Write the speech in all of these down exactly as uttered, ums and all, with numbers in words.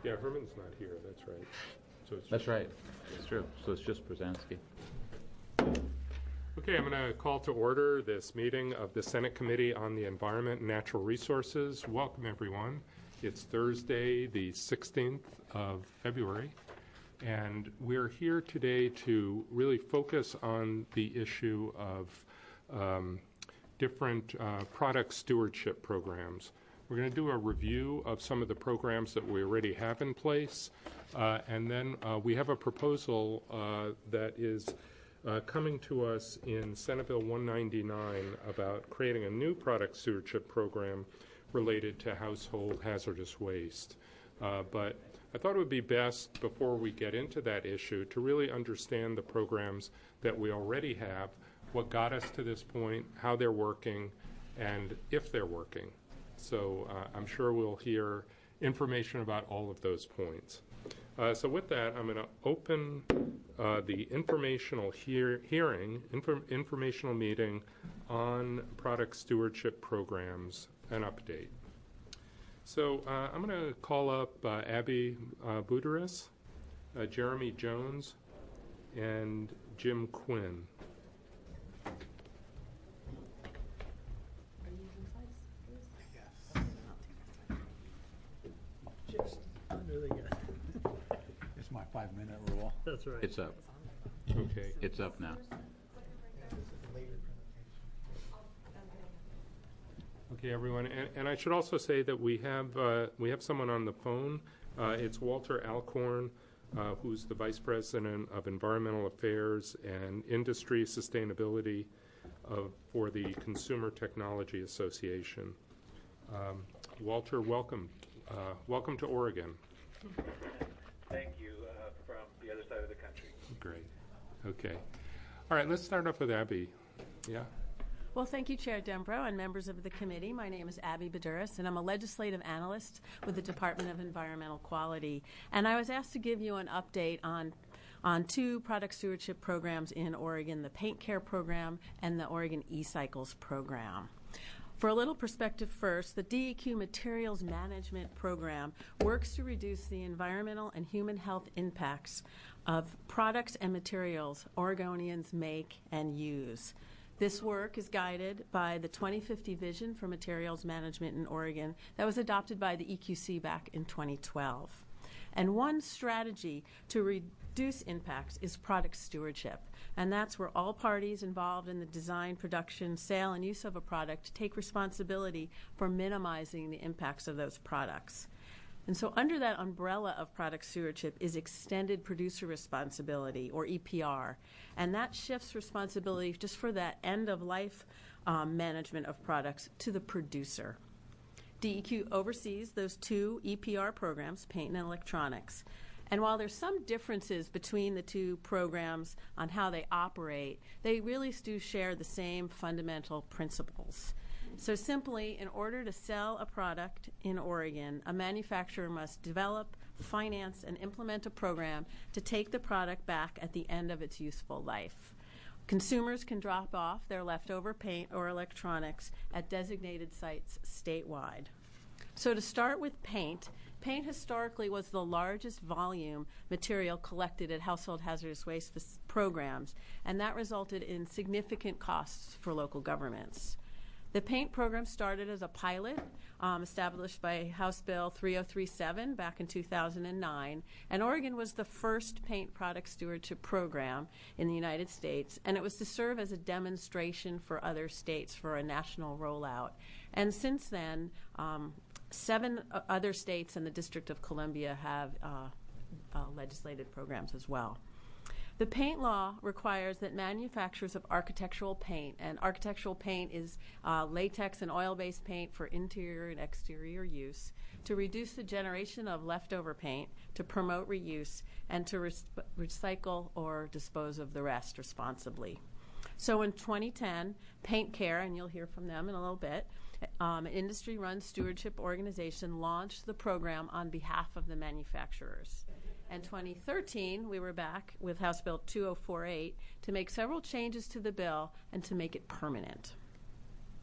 Yeah, Herman's not here, that's right. So it's That's right. It's true. So it's just Brzezinski. Okay, I'm going to call to order this meeting of the Senate Committee on the Environment and Natural Resources. Welcome, everyone. It's Thursday, the sixteenth of February, and we're here today to really focus on the issue of um, different uh, product stewardship programs. We're going to do a review of some of the programs that we already have in place, uh, and then uh, we have a proposal uh, that is uh, coming to us in Senate Bill one ninety-nine about creating a new product stewardship program related to household hazardous waste. Uh, but I thought it would be best, before we get into that issue, to really understand the programs that we already have, what got us to this point, how they're working, and if they're working. So uh, I'm sure we'll hear information about all of those points. Uh, so with that, I'm going to open uh, the informational hear- hearing, infor- informational meeting on product stewardship programs, an update. So uh, I'm going to call up uh, Abby uh, Buderis, uh, Jeremy Jones, and Jim Quinn. Really good. It's my five-minute rule. That's right. It's up. Okay. It's up now. Okay, everyone, and, and I should also say that we have uh, we have someone on the phone. Uh, it's Walter Alcorn, uh, who's the Vice President of Environmental Affairs and Industry Sustainability of, for the Consumer Technology Association. Um, Walter, welcome. Uh, welcome to Oregon. Thank you uh, from the other side of the country. Great. Okay. All right, let's start off with Abby. Yeah. Well, thank you, Chair Dembro and members of the committee. My name is Abby Buderis, and I'm a legislative analyst with the Department of Environmental Quality. And I was asked to give you an update on on two product stewardship programs in Oregon, the Paint Care program and the Oregon E-Cycles program. For a little perspective first, the D E Q Materials Management Program works to reduce the environmental and human health impacts of products and materials Oregonians make and use. This work is guided by the twenty fifty Vision for Materials Management in Oregon that was adopted by the E Q C back in twenty twelve. And one strategy to reduce impacts is product stewardship. And that's where all parties involved in the design, production, sale, and use of a product take responsibility for minimizing the impacts of those products. And so under that umbrella of product stewardship is extended producer responsibility, or E P R. And that shifts responsibility just for that end-of-life um, management of products to the producer. D E Q oversees those two E P R programs, paint and electronics. And while there's some differences between the two programs on how they operate, they really do share the same fundamental principles. So simply, in order to sell a product in Oregon, a manufacturer must develop, finance, and implement a program to take the product back at the end of its useful life. Consumers can drop off their leftover paint or electronics at designated sites statewide. So to start with paint, paint historically was the largest volume material collected at household hazardous waste f- programs, and that resulted in significant costs for local governments. The paint program started as a pilot um, established by House Bill three oh three seven back in two thousand nine, and Oregon was the first paint product stewardship program in the United States, and it was to serve as a demonstration for other states for a national rollout. And since then, um, seven other states and the District of Columbia have uh, uh, legislated programs as well. The paint law requires that manufacturers of architectural paint, and architectural paint is uh, latex and oil-based paint for interior and exterior use, to reduce the generation of leftover paint, to promote reuse, and to re- recycle or dispose of the rest responsibly. So in twenty ten, Paint Care, and you'll hear from them in a little bit, um, an industry-run stewardship organization launched the program on behalf of the manufacturers. In twenty thirteen, we were back with House Bill two oh four eight to make several changes to the bill and to make it permanent.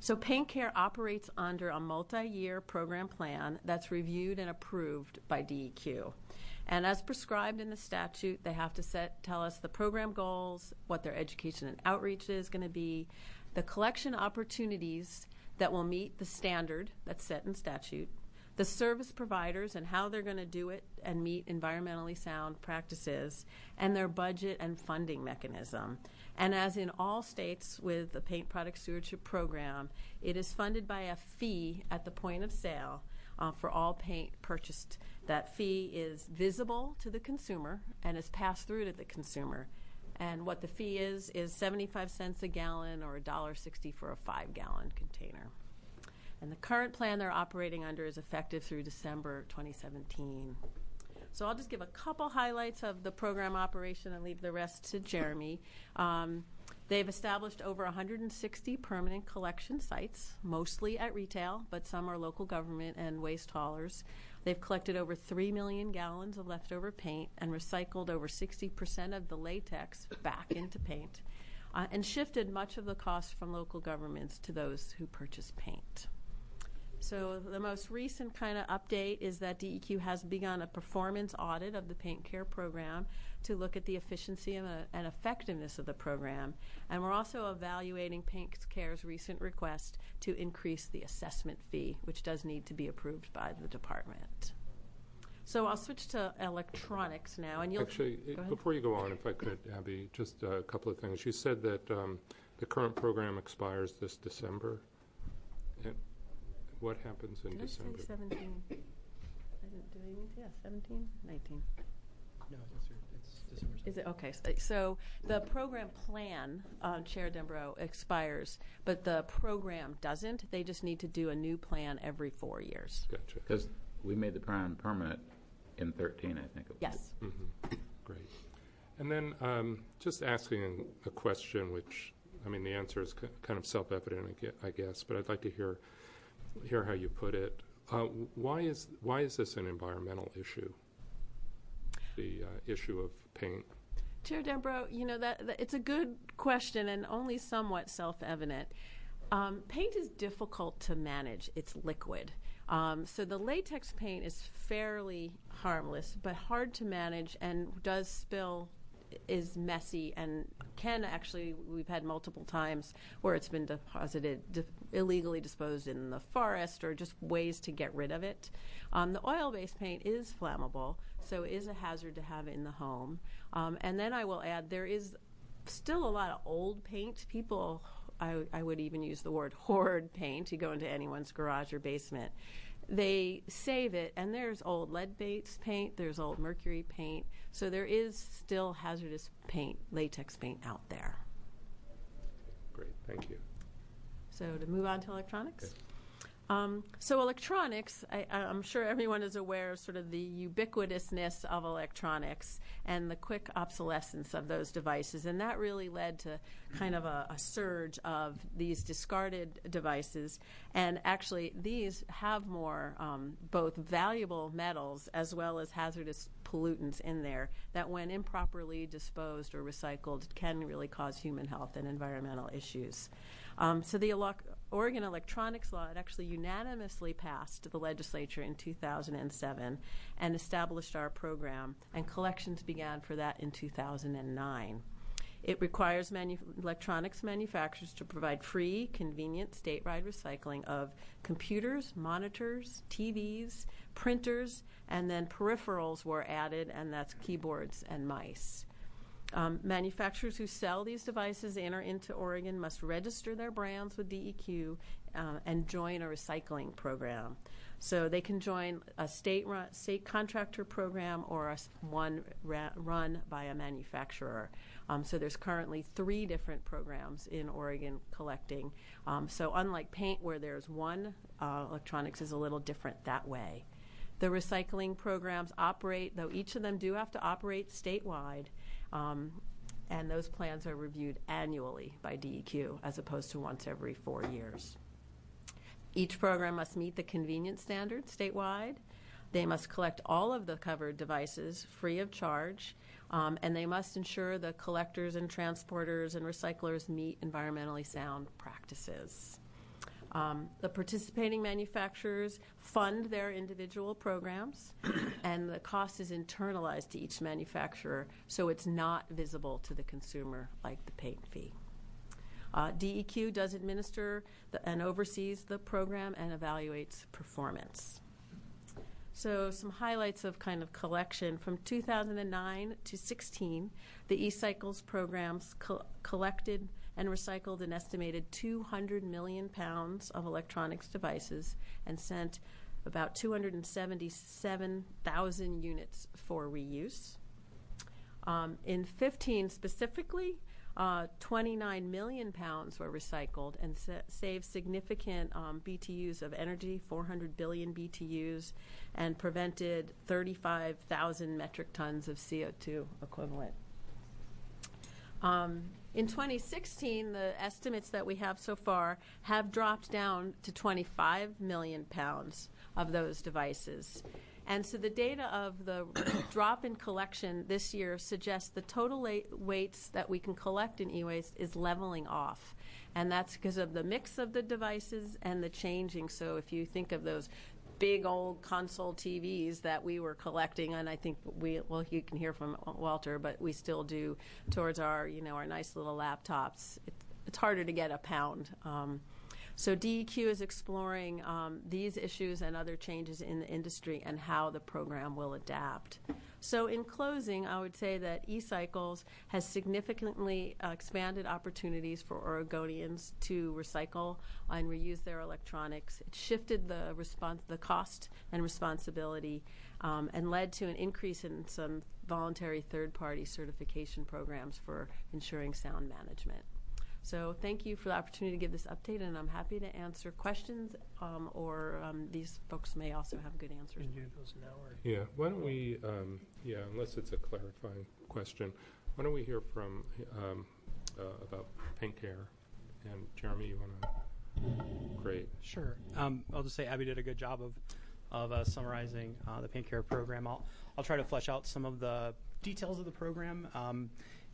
So Paint Care operates under a multi-year program plan that's reviewed and approved by D E Q. And as prescribed in the statute, they have to set, tell us the program goals, what their education and outreach is going to be, the collection opportunities that will meet the standard that's set in statute, the service providers and how they're going to do it and meet environmentally sound practices, and their budget and funding mechanism. And as in all states with the Paint Product Stewardship Program, it is funded by a fee at the point of sale uh, for all paint purchased. That fee is visible to the consumer and is passed through to the consumer. And what the fee is is seventy-five cents a gallon or one dollar sixty for a five-gallon container. And the current plan they're operating under is effective through December twenty seventeen. So I'll just give a couple highlights of the program operation and leave the rest to Jeremy. Um, they've established over one hundred sixty permanent collection sites, mostly at retail, but some are local government and waste haulers. They've collected over three million gallons of leftover paint and recycled over sixty percent of the latex back into paint, uh, and shifted much of the cost from local governments to those who purchase paint. So the most recent kind of update is that D E Q has begun a performance audit of the Paint Care program to look at the efficiency and, uh, and effectiveness of the program. And we're also evaluating Paint Care's recent request to increase the assessment fee, which does need to be approved by the department. So I'll switch to electronics now. And you'll Actually, go ahead. before you go on, if I could, Abby, just a couple of things. You said that um, the current program expires this December. And what happens in Did December? I say seventeen? I didn't do anything. Yeah, seventeen, nineteen. No, it's, it's December. Is it okay? So, so the program plan, uh, Chair Dembro, expires, but the program doesn't. They just need to do a new plan every four years. Gotcha. Because we made the plan permanent in thirteen, I think. It was. Yes. Mm-hmm. Great. And then um, just asking a question, which, I mean, the answer is c- kind of self-evident, I gue- I guess, but I'd like to hear hear how you put it. Uh, why is why is this an environmental issue? The uh, issue of paint. Chair Dembro, you know, that, that it's a good question and only somewhat self-evident. Um, paint is difficult to manage. It's liquid. Um, so the latex paint is fairly harmless, but hard to manage and does spill, is messy, and can actually, we've had multiple times where it's been deposited, di- illegally disposed in the forest, or just ways to get rid of it. Um, the oil-based paint is flammable, so is a hazard to have in the home. Um, and then I will add, there is still a lot of old paint. People, I, I would even use the word hoard paint. You go into anyone's garage or basement. They save it, and there's old lead-based paint, there's old mercury paint, so there is still hazardous paint, latex paint out there. Great, thank you. So to move on to electronics. Okay. Um, so electronics, I, I'm sure everyone is aware of sort of the ubiquitousness of electronics and the quick obsolescence of those devices, and that really led to kind of a, a surge of these discarded devices. And actually, these have more um, both valuable metals as well as hazardous pollutants in there that, when improperly disposed or recycled, can really cause human health and environmental issues. Um, so the Elo- Oregon electronics law, it actually unanimously passed the legislature in two thousand seven and established our program, and collections began for that in two thousand nine. It requires manu- electronics manufacturers to provide free, convenient, statewide recycling of computers, monitors, T Vs, printers, and then peripherals were added, and that's keyboards and mice. Um, manufacturers who sell these devices in or into Oregon must register their brands with D E Q uh, and join a recycling program. So they can join a state run, state contractor program or a s- one ra- run by a manufacturer. Um, so there's currently three different programs in Oregon collecting. Um, so unlike paint, where there's one, uh, electronics is a little different that way. The recycling programs operate, though each of them do have to operate statewide. Um, and those plans are reviewed annually by D E Q as opposed to once every four years. Each program must meet the convenience standard statewide. They must collect all of the covered devices free of charge, um, and they must ensure the collectors and transporters and recyclers meet environmentally sound practices. Um, the participating manufacturers fund their individual programs, and the cost is internalized to each manufacturer, so it's not visible to the consumer like the paint fee. Uh, D E Q does administer the, and oversees the program and evaluates performance. So some highlights of kind of collection. From two thousand nine to sixteen, the eCycles programs co- collected and recycled an estimated two hundred million pounds of electronics devices and sent about two hundred seventy-seven thousand units for reuse. Um, in fifteen specifically, uh, twenty-nine million pounds were recycled and sa- saved significant um, B T Us of energy, four hundred billion B T Us, and prevented thirty-five thousand metric tons of C O two equivalent. Um, in twenty sixteen, the estimates that we have so far have dropped down to twenty-five million pounds of those devices. And so the data of the drop in collection this year suggests the total la- weights that we can collect in e-waste is leveling off. And that's because of the mix of the devices and the changing. So if you think of those big old console T Vs that we were collecting, and I think we, well, you can hear from Walter, but we still do towards our, you know, our nice little laptops. It, it's harder to get a pound. Um, so D E Q is exploring um, these issues and other changes in the industry and how the program will adapt. So in closing, I would say that eCycles has significantly uh, expanded opportunities for Oregonians to recycle and reuse their electronics. It shifted the response, the cost and responsibility, um, and led to an increase in some voluntary third-party certification programs for ensuring sound management. So thank you for the opportunity to give this update, and I'm happy to answer questions, um, or um, these folks may also have good answers. Yeah, why don't we, um, yeah, unless it's a clarifying question, why don't we hear from, um, uh, about paint care? And Jeremy, you want to? Great. Sure. Um, I'll just say Abby did a good job of of uh, summarizing uh, the paint care program. I'll I'll try to flesh out some of the details of the program um,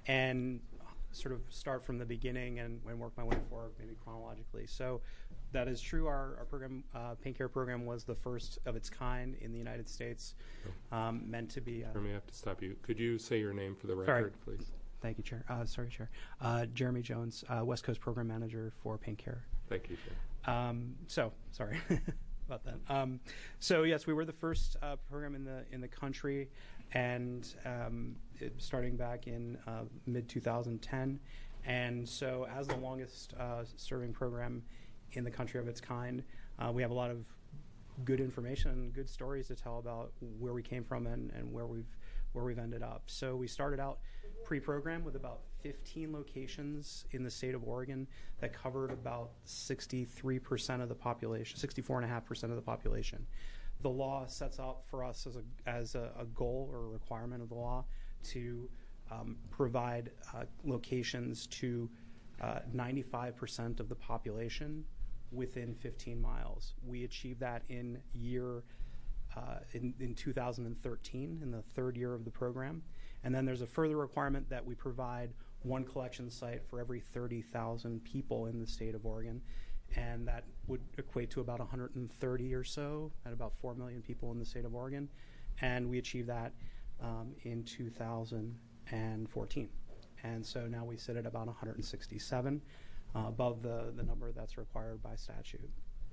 and sort of start from the beginning and, and work my way forward, maybe chronologically. So that is true. Our, our program, uh, paint care program, was the first of its kind in the United States, um, meant to be. Uh, Jeremy, I have to stop you. Could you say your name for the Sorry. record, please? Thank you, Chair. Uh, sorry, Chair. Uh, Jeremy Jones, uh, West Coast Program Manager for Paint Care. Thank you, Jeremy. Um, so, sorry about that. Um, so, yes, we were the first uh, program in the in the country, and um, it, starting back in uh, mid twenty ten. And so, as the longest uh, serving program in the country of its kind, uh, we have a lot of good information and good stories to tell about where we came from and, and where we've where we've ended up. So we started out pre-program with about fifteen locations in the state of Oregon that covered about sixty-three percent of the population, sixty-four point five percent of the population. The law sets out for us as a as a, a goal or a requirement of the law to um, provide uh, locations to uh, ninety-five percent of the population within fifteen miles. We achieved that in year uh, in, in two thousand thirteen, in the third year of the program. And then there's a further requirement that we provide one collection site for every thirty thousand people in the state of Oregon. And that would equate to about one hundred thirty or so, at about four million people in the state of Oregon. And we achieved that um, in two thousand fourteen. And so now we sit at about one hundred sixty-seven, uh, above the, the number that's required by statute.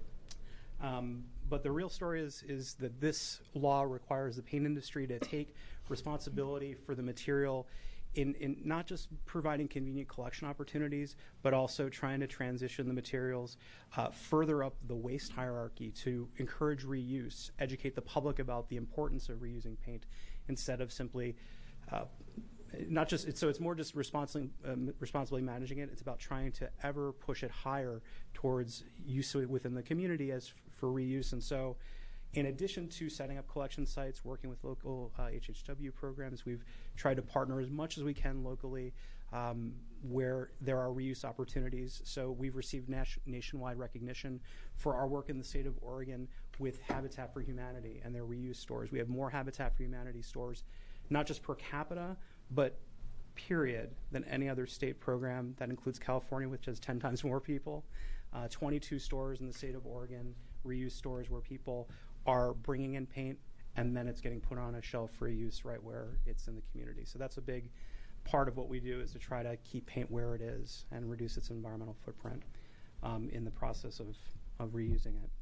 Um, but the real story is, is that this law requires the paint industry to take responsibility for the material in, in not just providing convenient collection opportunities, but also trying to transition the materials uh, further up the waste hierarchy to encourage reuse, educate the public about the importance of reusing paint instead of simply uh, not just, it's, so it's more just responsibly, um, responsibly managing it. It's about trying to ever push it higher towards use within the community as f- for reuse. And so in addition to setting up collection sites, working with local uh, H H W programs, we've tried to partner as much as we can locally um, where there are reuse opportunities. So we've received nation- nationwide recognition for our work in the state of Oregon with Habitat for Humanity and their reuse stores. We have more Habitat for Humanity stores, not just per capita, but period, than any other state program. That includes California, which has ten times more people, uh, twenty-two stores in the state of Oregon, reuse stores where people are bringing in paint, and then it's getting put on a shelf for use right where it's in the community. So that's a big part of what we do, is to try to keep paint where it is and reduce its environmental footprint um, in the process of, of reusing it.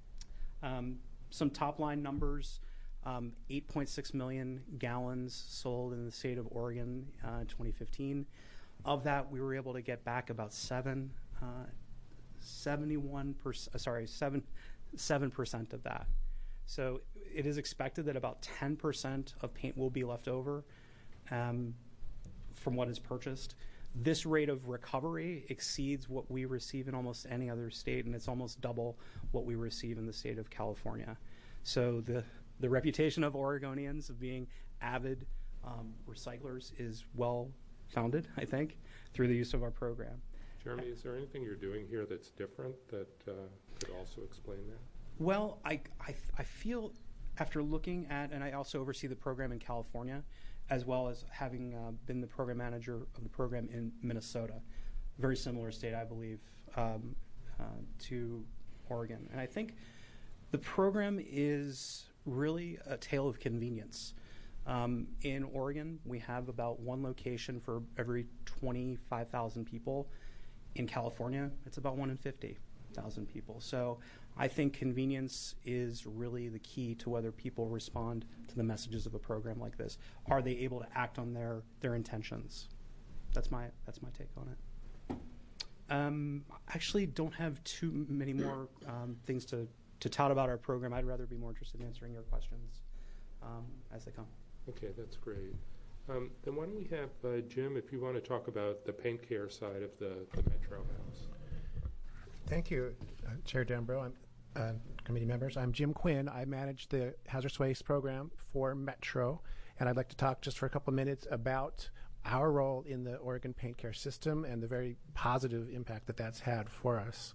Um, some top line numbers, um, eight point six million gallons sold in the state of Oregon uh, in twenty fifteen. Of that, we were able to get back about seven, uh, seventy-one percent, sorry, seven, seven percent of that. So it is expected that about ten percent of paint will be left over um, from what is purchased. This rate of recovery exceeds what we receive in almost any other state, and it's almost double what we receive in the state of California. So the, the reputation of Oregonians of being avid um, recyclers is well founded, I think, through the use of our program. Jeremy, is there anything you're doing here that's different that uh, could also explain that? Well, I, I, I feel after looking at, and I also oversee the program in California, as well as having uh, been the program manager of the program in Minnesota, very similar state, I believe, um, uh, to Oregon. And I think the program is really a tale of convenience. Um, in Oregon, we have about one location for every twenty-five thousand people. In California, it's about one in fifty thousand people. So I think convenience is really the key to whether people respond to the messages of a program like this. Are they able to act on their, their intentions? That's my, that's my take on it. Um, actually don't have too many more um, things to, to tout about our program. I'd rather be more interested in answering your questions um, as they come. Okay, that's great. Um, then why don't we have uh, Jim, if you want to talk about the paint care side of the, the Metro House. Thank you, uh, Chair Dembro and uh, committee members. I'm Jim Quinn. I manage the hazardous waste program for Metro, and I'd like to talk just for a couple of minutes about our role in the Oregon paint care system and the very positive impact that that's had for us.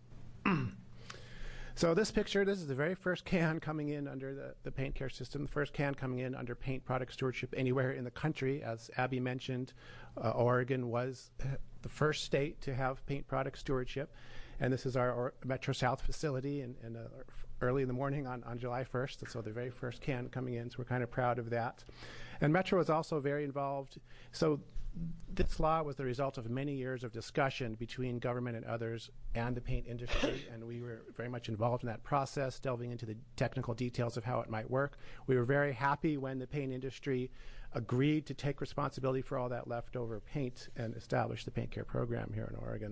So this picture, this is the very first can coming in under the, the paint care system, the first can coming in under paint product stewardship anywhere in the country. As Abby mentioned, uh, Oregon was the first state to have paint product stewardship. And this is our, our Metro South facility and, and uh, early in the morning on, on July first. So the very first can coming in, so we're kind of proud of that. And Metro is also very involved. So this law was the result of many years of discussion between government and others and the paint industry, and we were very much involved in that process, delving into the technical details of how it might work. We were very happy when the paint industry agreed to take responsibility for all that leftover paint and establish the paint care program here in Oregon.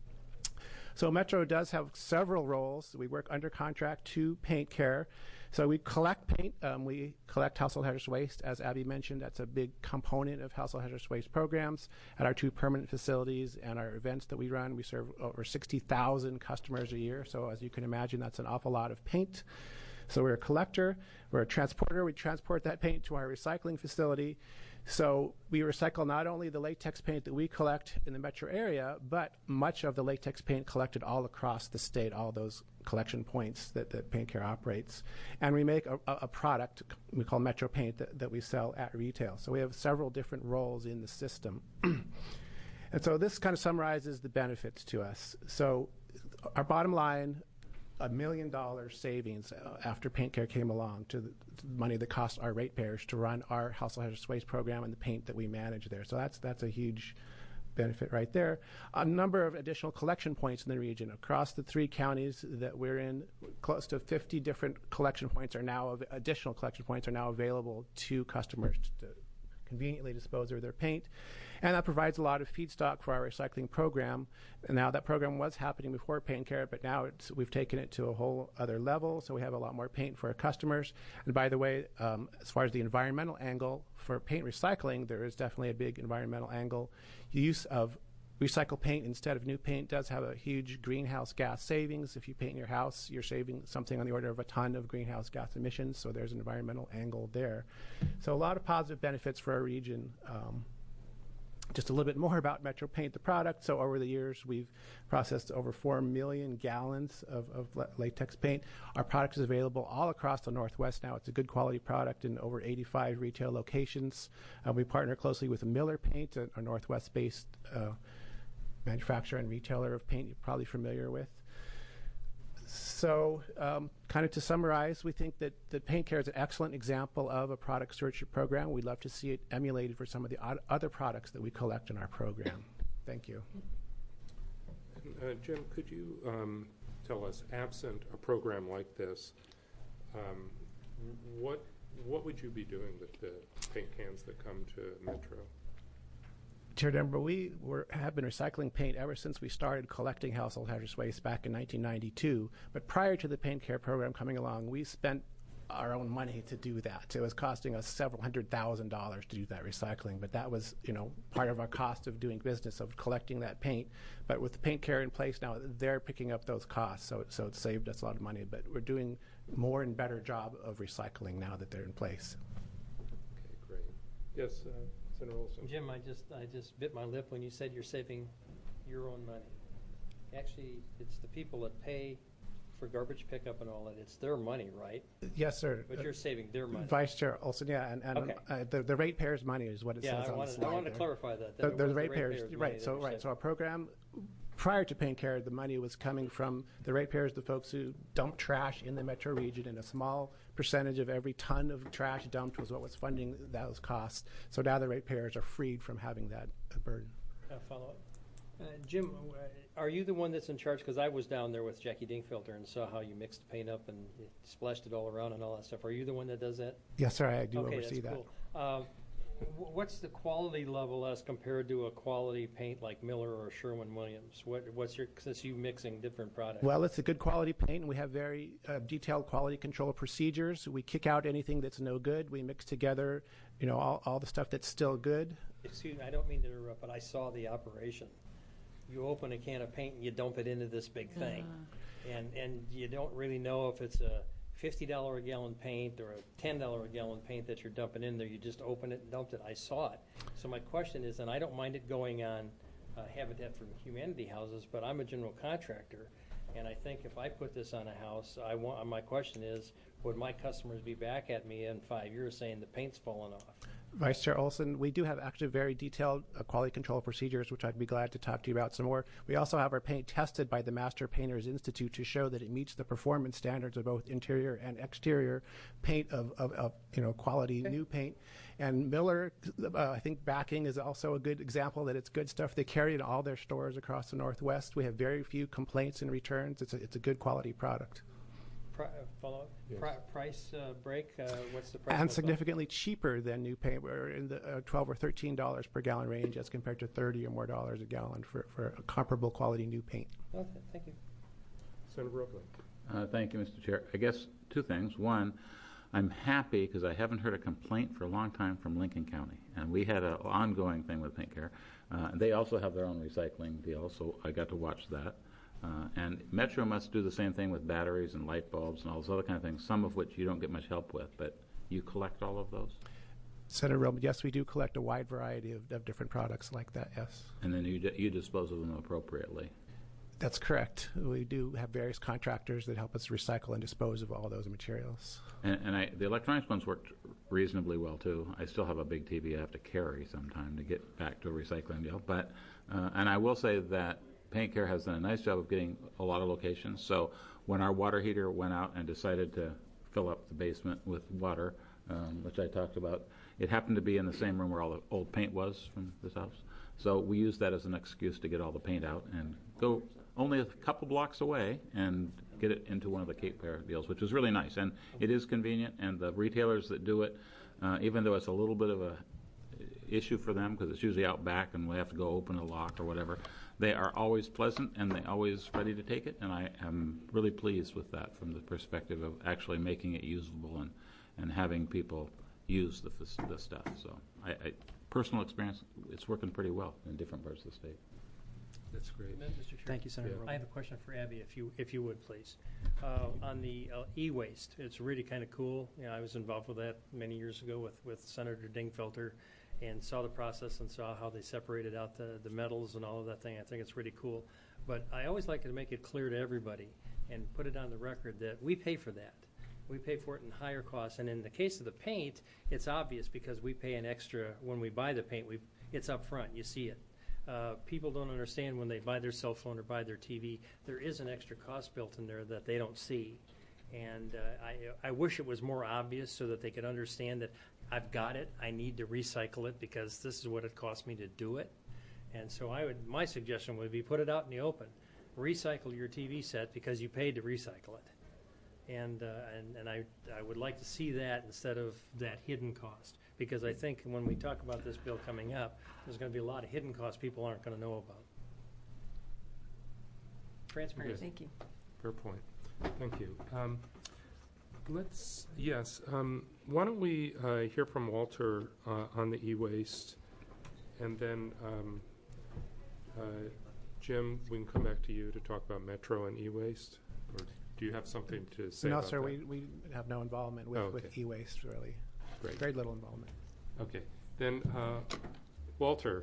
So Metro does have several roles. We work under contract to paint care. So we collect paint. Um, we collect household hazardous waste. As Abby mentioned, that's a big component of household hazardous waste programs at our two permanent facilities and our events that we run. We serve over sixty thousand customers a year. So as you can imagine, that's an awful lot of paint. So we're a collector. We're a transporter. We transport that paint to our recycling facility. So we recycle not only the latex paint that we collect in the metro area, but much of the latex paint collected all across the state, all those collection points that, that Paint Care operates. And we make a, a product we call Metro Paint that, that we sell at retail. So we have several different roles in the system. And so this kind of summarizes the benefits to us. So our bottom line, a million dollar savings uh, after Paint Care came along to the, to the money that cost our ratepayers to run our household hazardous waste program and the paint that we manage there. So that's that's a huge benefit right there. A number of additional collection points in the region. Across the three counties that we're in, close to fifty different collection points are now, av- additional collection points are now available to customers to conveniently dispose of their paint. And that provides a lot of feedstock for our recycling program. And now that program was happening before Paint Care, but now it's, we've taken it to a whole other level, so we have a lot more paint for our customers. And by the way, um, as far as the environmental angle for paint recycling, there is definitely a big environmental angle. Use of recycled paint instead of new paint does have a huge greenhouse gas savings. If you paint your house, you're saving something on the order of a ton of greenhouse gas emissions, so there's an environmental angle there. So a lot of positive benefits for our region. Um, just a little bit more about Metro Paint, the product. So over the years, we've processed over four million gallons of, of latex paint. Our product is available all across the Northwest now. It's a good quality product in over eighty-five retail locations. Uh, we partner closely with Miller Paint, a, a Northwest-based uh, manufacturer and retailer of paint you're probably familiar with. So um, kind of to summarize, we think that, that Paint Care is an excellent example of a product stewardship program. We'd love to see it emulated for some of the o- other products that we collect in our program. Thank you. Uh, Jim, could you um, tell us, absent a program like this, um, what what would you be doing with the paint cans that come to Metro? Chair Denver, we were, have been recycling paint ever since we started collecting household hazardous waste back in nineteen ninety-two. But prior to the Paint Care program coming along, we spent our own money to do that. It was costing us several hundred thousand dollars to do that recycling, but that was, you know, part of our cost of doing business, of collecting that paint. But with the Paint Care in place now, they're picking up those costs, so so it saved us a lot of money. But we're doing more and better job of recycling now that they're in place. Okay, great. Yes, uh, Senator Olson. Jim, I just I just bit my lip when you said you're saving your own money. Actually, it's the people that pay for garbage pickup and all that. It's their money, right? Yes, sir. But you're saving their money. Vice Chair Olson, yeah, and, and Okay. uh, the, the ratepayers' money is what it Yeah, says I on wanted, the slide I wanted there. to clarify that. that The, it the was ratepayers, money right? that So you're right. So saving. our program, prior to Paint Care, the money was coming from the ratepayers, the folks who dump trash in the metro region, and a small percentage of every ton of trash dumped was what was funding those costs. So now the ratepayers are freed from having that uh, burden. Uh, follow up. Uh, Jim, uh, are you the one that's in charge? Because I was down there with Jackie Dingfelter and saw how you mixed the paint up and you splashed it all around and all that stuff. Are you the one that does that? Yes, sir. I do okay, oversee that's that. cool. Uh, wh- what's the quality level as compared to a quality paint like Miller or Sherwin-Williams? What, what's your, since you mixing different products? Well, it's a good quality paint, and we have very uh, detailed quality control procedures. We kick out anything that's no good. We mix together, you know, all, all the stuff that's still good. Excuse me, I don't mean to interrupt, but I saw the operation. You open a can of paint and you dump it into this big thing. And and you don't really know if it's a fifty dollars a gallon paint or a ten dollars a gallon paint that you're dumping in there. You just open it and dumped it. I saw it. So my question is, and I don't mind it going on uh, Habitat for Humanity houses, but I'm a general contractor. And I think if I put this on a house, I want, my question is, would my customers be back at me in five years saying the paint's falling off? Vice Chair Olson, we do have actually very detailed uh, quality control procedures, which I'd be glad to talk to you about some more. We also have our paint tested by the Master Painters Institute to show that it meets the performance standards of both interior and exterior paint of, of, of you know, quality Okay. new paint. And Miller, uh, I think backing is also a good example that it's good stuff. They carry it in all their stores across the Northwest. We have very few complaints and returns. It's a, it's a good quality product. Pri- uh, follow up? Yes. Pri- price uh, break? Uh, what's the price? And look significantly cheaper than new paint. We're in the uh, twelve or thirteen dollars per gallon range as compared to thirty or more dollars a gallon for, for a comparable quality new paint. like? Okay, thank you. Senator Brooklyn. Uh, Thank you, Mister Chair. I guess two things. One, I'm happy because I haven't heard a complaint for a long time from Lincoln County. And we had an ongoing thing with Paint Care. Uh, They also have their own recycling deal, so I got to watch that. Uh, And Metro must do the same thing with batteries and light bulbs and all those other kind of things, some of which you don't get much help with. But you collect all of those? Senator Roman, yes, we do collect a wide variety of, of different products like that, yes. And then you, you dispose of them appropriately. That's correct. We do have various contractors that help us recycle and dispose of all those materials. And, and I, the electronics ones worked reasonably well too. I still have a big T V I have to carry sometime to get back to a recycling deal. But uh, and I will say that Paint Care has done a nice job of getting a lot of locations. So when our water heater went out and decided to fill up the basement with water, um, which I talked about, it happened to be in the same room where all the old paint was from this house. So we used that as an excuse to get all the paint out and go only a couple blocks away and get it into one of the Cape Fair deals, which is really nice. And it is convenient, and the retailers that do it, uh, even though it's a little bit of a issue for them because it's usually out back and we have to go open a lock or whatever, they are always pleasant and they always ready to take it, and I am really pleased with that from the perspective of actually making it usable and, and having people use the, the stuff. So I, I personal experience, it's working pretty well in different parts of the state. That's great. Mister Chair. Thank you, Senator Yeah. Roman. I have a question for Abby, if you if you would, please. Uh, on the uh, e-waste, it's really kind of cool. You know, I was involved with that many years ago with, with Senator Dingfelter, and saw the process and saw how they separated out the, the metals and all of that thing. I think it's really cool. But I always like to make it clear to everybody and put it on the record that we pay for that. We pay for it in higher costs. And in the case of the paint, it's obvious because we pay an extra when we buy the paint. We It's up front. You see it. Uh, people don't understand when they buy their cell phone or buy their T V, there is an extra cost built in there that they don't see. And uh, I, I wish it was more obvious so that they could understand that I've got it, I need to recycle it because this is what it cost me to do it. And so I would, my suggestion would be put it out in the open. Recycle your T V set because you paid to recycle it. And, uh, and, and I, I would like to see that instead of that hidden cost. Because I think when we talk about this bill coming up, there's going to be a lot of hidden costs people aren't going to know about. Transparency. Thank you. Fair point. Thank you. Um, let's, yes, um, why don't we uh, hear from Walter uh, on the e-waste, and then um, uh, Jim, we can come back to you to talk about Metro and e-waste, or do you have something to say No, about sir, that? we, we have no involvement with, Oh, okay. with e-waste, really. Great. Very little involvement. Okay. Then, uh, Walter,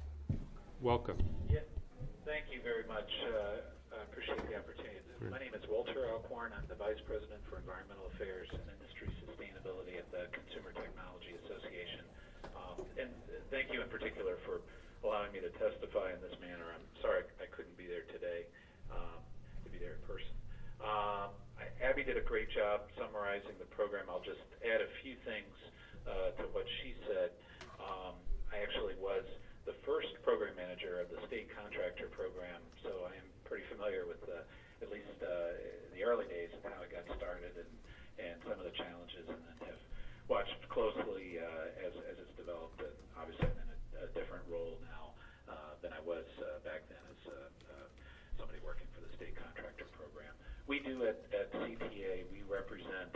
welcome. Yeah, thank you very much. Uh, I appreciate the opportunity. My name is Walter Alcorn. I'm the Vice President for Environmental Affairs and Industry Sustainability at the Consumer Technology Association. Um, and thank you in particular for allowing me to testify in this manner. I'm sorry I couldn't be there today, um, to be there in person. Um, I, Abby did a great job summarizing the program. I'll just add a few things uh, to what she said. Um, I actually was the first program manager of the state contractor program, so I am pretty familiar with the, at least uh, the early days of how it got started and, and some of the challenges, and then have watched closely uh, as, as it's developed. And obviously I'm in a, a different role now uh, than I was uh, back then as uh, uh, somebody working for the state contractor program. We do at, at C T A, we represent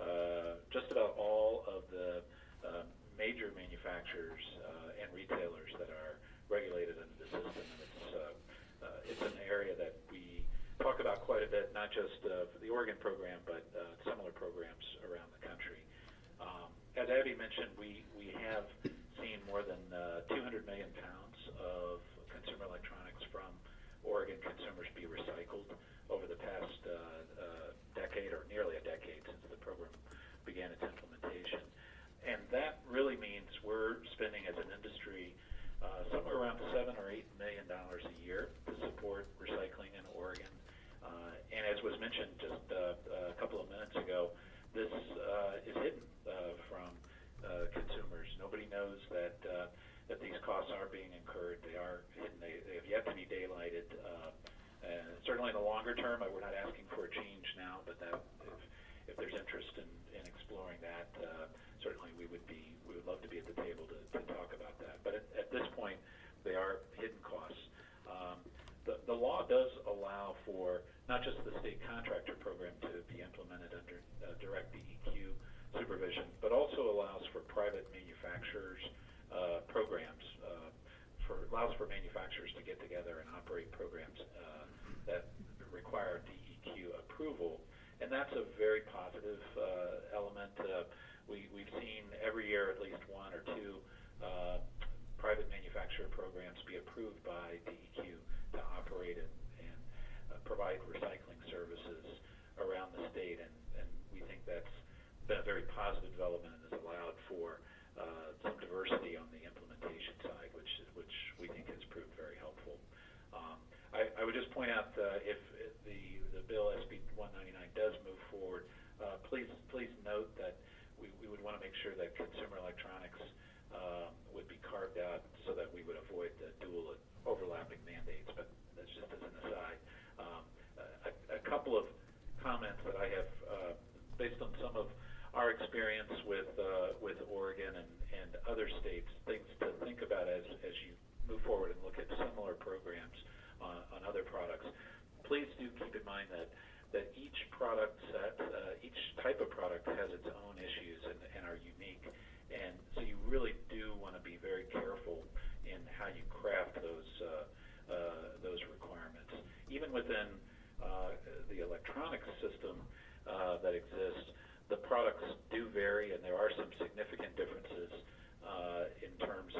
uh, just about all of the uh, major manufacturers uh, and retailers that are regulated under the system. And it's, uh, uh, it's an area that we talk about quite a bit, not just uh, for the Oregon program, but uh, similar programs around the country. Um, as Abby mentioned, we, we have seen more than uh, two hundred million pounds of consumer electronics from Oregon consumers be recycled over the past uh, uh, decade, or nearly a decade since the program began its implementation. And that really means we're spending as an industry uh, somewhere around seven or eight million dollars a year to support recycling in Oregon. Uh, and as was mentioned just uh, a couple of minutes ago, this uh, is hidden uh, from uh, consumers. Nobody knows that uh, that these costs are being incurred. They are hidden. They, they have yet to be daylighted. Uh, and certainly in the longer term, we're not asking for a change now, but that if, if there's interest in, in exploring that, uh, certainly we would be we would love to be at the table to, to talk about that. But at, at this point, they are hidden costs. Um, the, the law does allow for not just the state contractor program to be implemented under uh, direct D E Q supervision, but also allows for private manufacturers uh, programs, uh, for allows for manufacturers to get together and operate programs uh, that require D E Q approval. And that's a very positive uh, element. Uh, we, we've seen every year at least one or two uh, private manufacturer programs be approved by D E Q to operate and, and uh, provide recycling services around the state. And, and we think that's been a very positive development and has allowed for uh, some diversity on the implementation side, which which we think has proved very helpful. Um, I, I would just point out uh, if the the bill S B one ninety-nine does move forward, uh, please please note that we, we would want to make sure that consumer electronics um, would be carved out so that we would avoid the dual overlapping mandates. But that's just as an aside. Um, a, a couple of comments that I have uh, based on some of our experience with uh, with Oregon and, and other states, things to think about as, as you move forward and look at similar programs on, on other products. Please do keep in mind that, that each product set, uh, each type of product has its own issues and, and are unique. And so you really do want to be very careful in how you craft those, uh, uh, those requirements. Even within uh, the electronics system uh, that exists, the products do vary, and there are some significant differences uh, in terms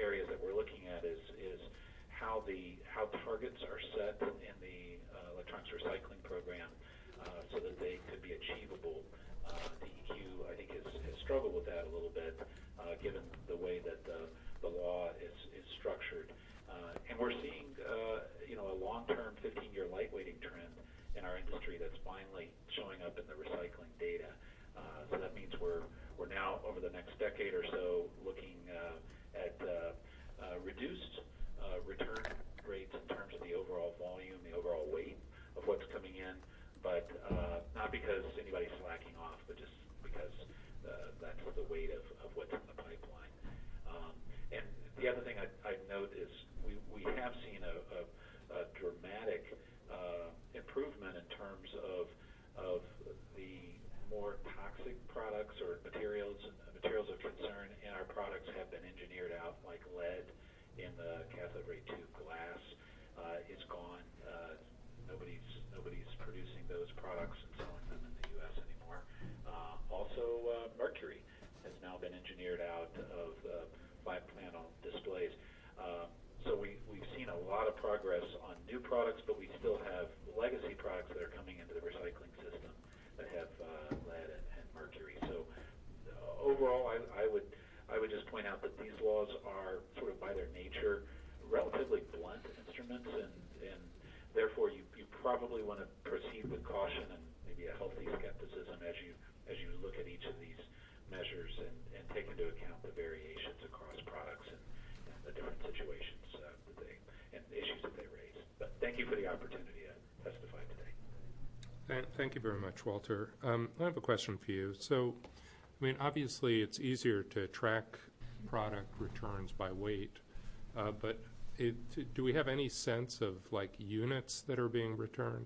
areas that we're looking at is is how the how targets are set in the uh, electronics recycling program uh, so that they could be achievable. Uh, D E Q, I think, has, has struggled with that a little bit, uh, given the way that the, the law is, is structured. Uh, and we're seeing, uh, you know, a long-term fifteen-year lightweighting trend in our industry that's finally showing up in the recycling data. Uh, so that means we're we're now, over the next decade or so, looking uh, at uh, uh, reduced uh, return rates in terms of the overall volume, the overall weight of what's coming in, but uh, not because anybody's slacking off, but just because uh, that's the weight of, of what's in the pipeline. Um, and the other thing I'd, I'd note is we, we have seen a, a, a dramatic uh, improvement in terms of of the more toxic products or materials materials of concern in our products have been engineered out, like lead in the cathode ray tube glass uh, is gone. Uh, nobody's nobody's producing those products and selling them in the U S anymore. Uh, also, uh, mercury has now been engineered out of uh, flat panel displays. Uh, so we, we've seen a lot of progress on new products, but we still have legacy products that are coming into the recycling system that have uh, lead and, and mercury. So uh, overall, I, I would I would just point out that these laws are sort of by their nature relatively blunt instruments, and, and therefore you, you probably want to proceed with caution and maybe a healthy skepticism as you as you look at each of these measures and, and take into account the variations across products and, and the different situations uh, that they and issues that they raise. But thank you for the opportunity to testify today. Thank, thank you very much, Walter. Um, I have a question for you. So, I mean, obviously it's easier to track product returns by weight, uh, but it, do we have any sense of, like, units that are being returned,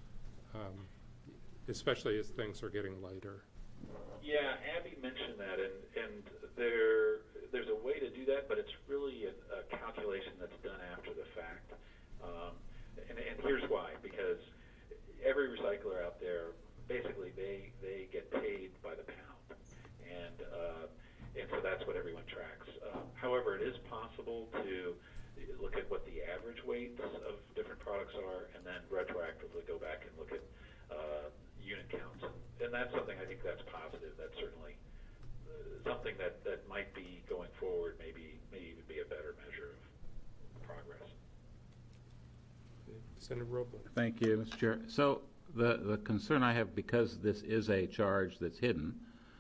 um, especially as things are getting lighter? Yeah, Abby mentioned that, and, and there there's a way to do that, but it's really a, a calculation that's done after the fact. Um, and, and here's why, because every recycler out there, basically they, they get paid by the pound, and uh, and so that's what everyone tracks. Uh, however, it is possible to look at what the average weights of different products are, and then retroactively go back and look at uh, unit counts, and, and that's something I think that's positive. That's certainly uh, something that, that might be going forward, maybe maybe even be a better measure of progress. Senator Robles. Thank you, Mister Chair. So the, the concern I have, because this is a charge that's hidden,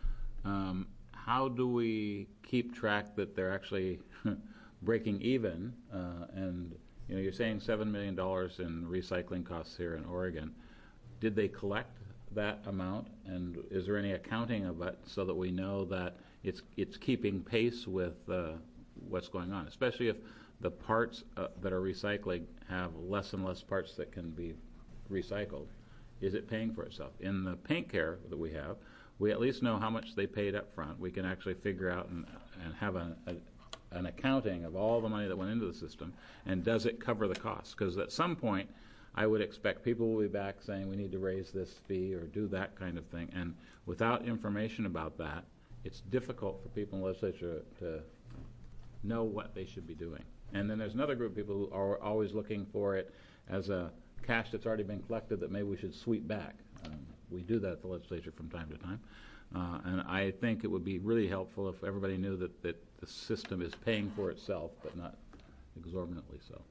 um, how do we keep track that they're actually breaking even? Uh, and you know, you're saying seven million dollars in recycling costs here in Oregon. Did they collect that amount, and is there any accounting of it so that we know that it's it's keeping pace with uh, what's going on, especially if the parts uh, that are recycling have less and less parts that can be recycled? Is it paying for itself? In the paint care that we have, we at least know how much they paid up front. We can actually figure out and, and have a, a, an accounting of all the money that went into the system, and does it cover the costs? Because at some point, I would expect people will be back saying we need to raise this fee or do that kind of thing, and without information about that, it's difficult for people in the legislature to know what they should be doing. And then there's another group of people who are always looking for it as a cash that's already been collected that maybe we should sweep back. Um, we do that at the legislature from time to time. Uh, and I think it would be really helpful if everybody knew that, that the system is paying for itself, but not exorbitantly so.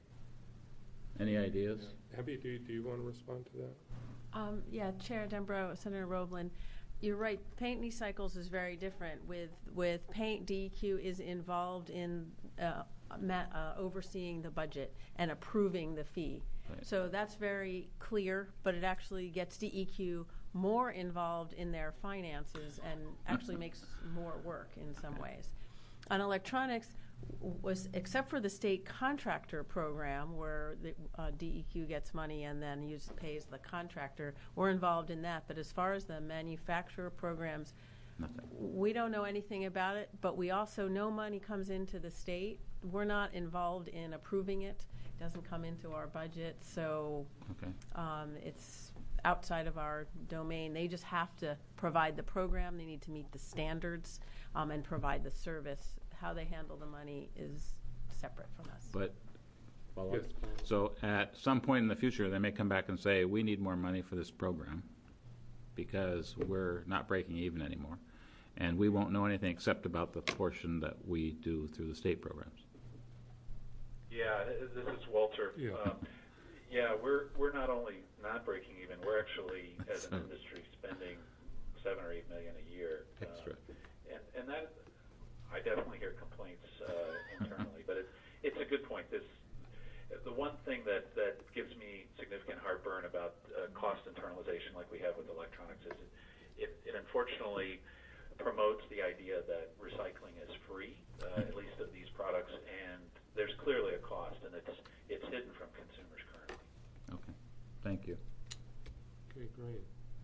Any ideas? Yeah. Abby, do, do you want to respond to that? Um, yeah, Chair Dembro, Senator Roblin, you're right. Paint Recycles is very different. With with Paint, D E Q is involved in uh, ma- uh, overseeing the budget and approving the fee. Right. So that's very clear, but it actually gets D E Q more involved in their finances and actually makes more work in some ways. On electronics, was except for the state contractor program where the uh, D E Q gets money and then use, pays the contractor, we're involved in that. But as far as the manufacturer programs, Nothing. We don't know anything about it, but we also know money comes into the state. We're not involved in approving it. It doesn't come into our budget, so Okay. um, it's outside of our domain. They just have to provide the program. They need to meet the standards um, and provide the service. How they handle the money is separate from us. But, Yes. so at some point in the future, they may come back and say, we need more money for this program because we're not breaking even anymore. And we won't know anything except about the portion that we do through the state programs. Yeah, this is Walter. Yeah. Um, yeah, we're we're not only not breaking even, we're actually, as an industry, spending seven or eight million a year. Extra. Uh, and and that, I definitely hear complaints uh, internally, but it, it's a good point. This, the one thing that, that gives me significant heartburn about uh, cost internalization, like we have with electronics, is it, it, it unfortunately promotes the idea that recycling is free, uh, at least of these products, and there's clearly a cost, and it's it's hidden from consumers currently. Okay. Thank you. Okay, great.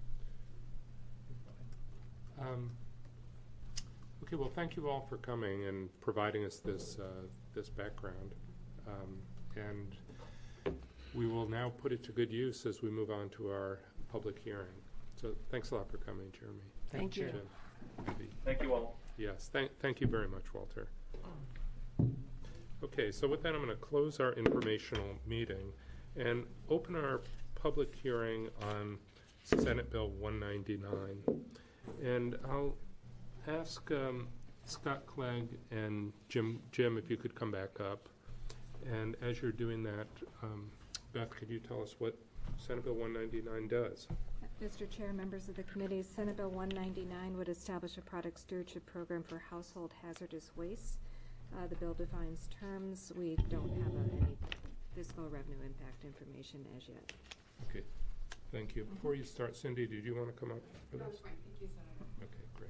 Um, okay, well, thank you all for coming and providing us this uh, this background. Um, and we will now put it to good use as we move on to our public hearing. So thanks a lot for coming, Jeremy. Thank you. Jim. Abby. Thank you all. Yes, thank, thank you very much, Walter. Okay, so with that, I'm going to close our informational meeting and open our public hearing on Senate Bill one ninety-nine. And I'll ask um, Scott Clegg and Jim, Jim, if you could come back up. And as you're doing that, um, Beth, could you tell us what Senate Bill one ninety-nine does? Mister Chair, members of the committee, Senate Bill one ninety-nine would establish a product stewardship program for household hazardous waste. Uh, the bill defines terms. We don't have a, any fiscal revenue impact information as yet. Okay, thank you. Before you start, Cindy, did you want to come up for this? Fine. Thank you, Senator. Okay,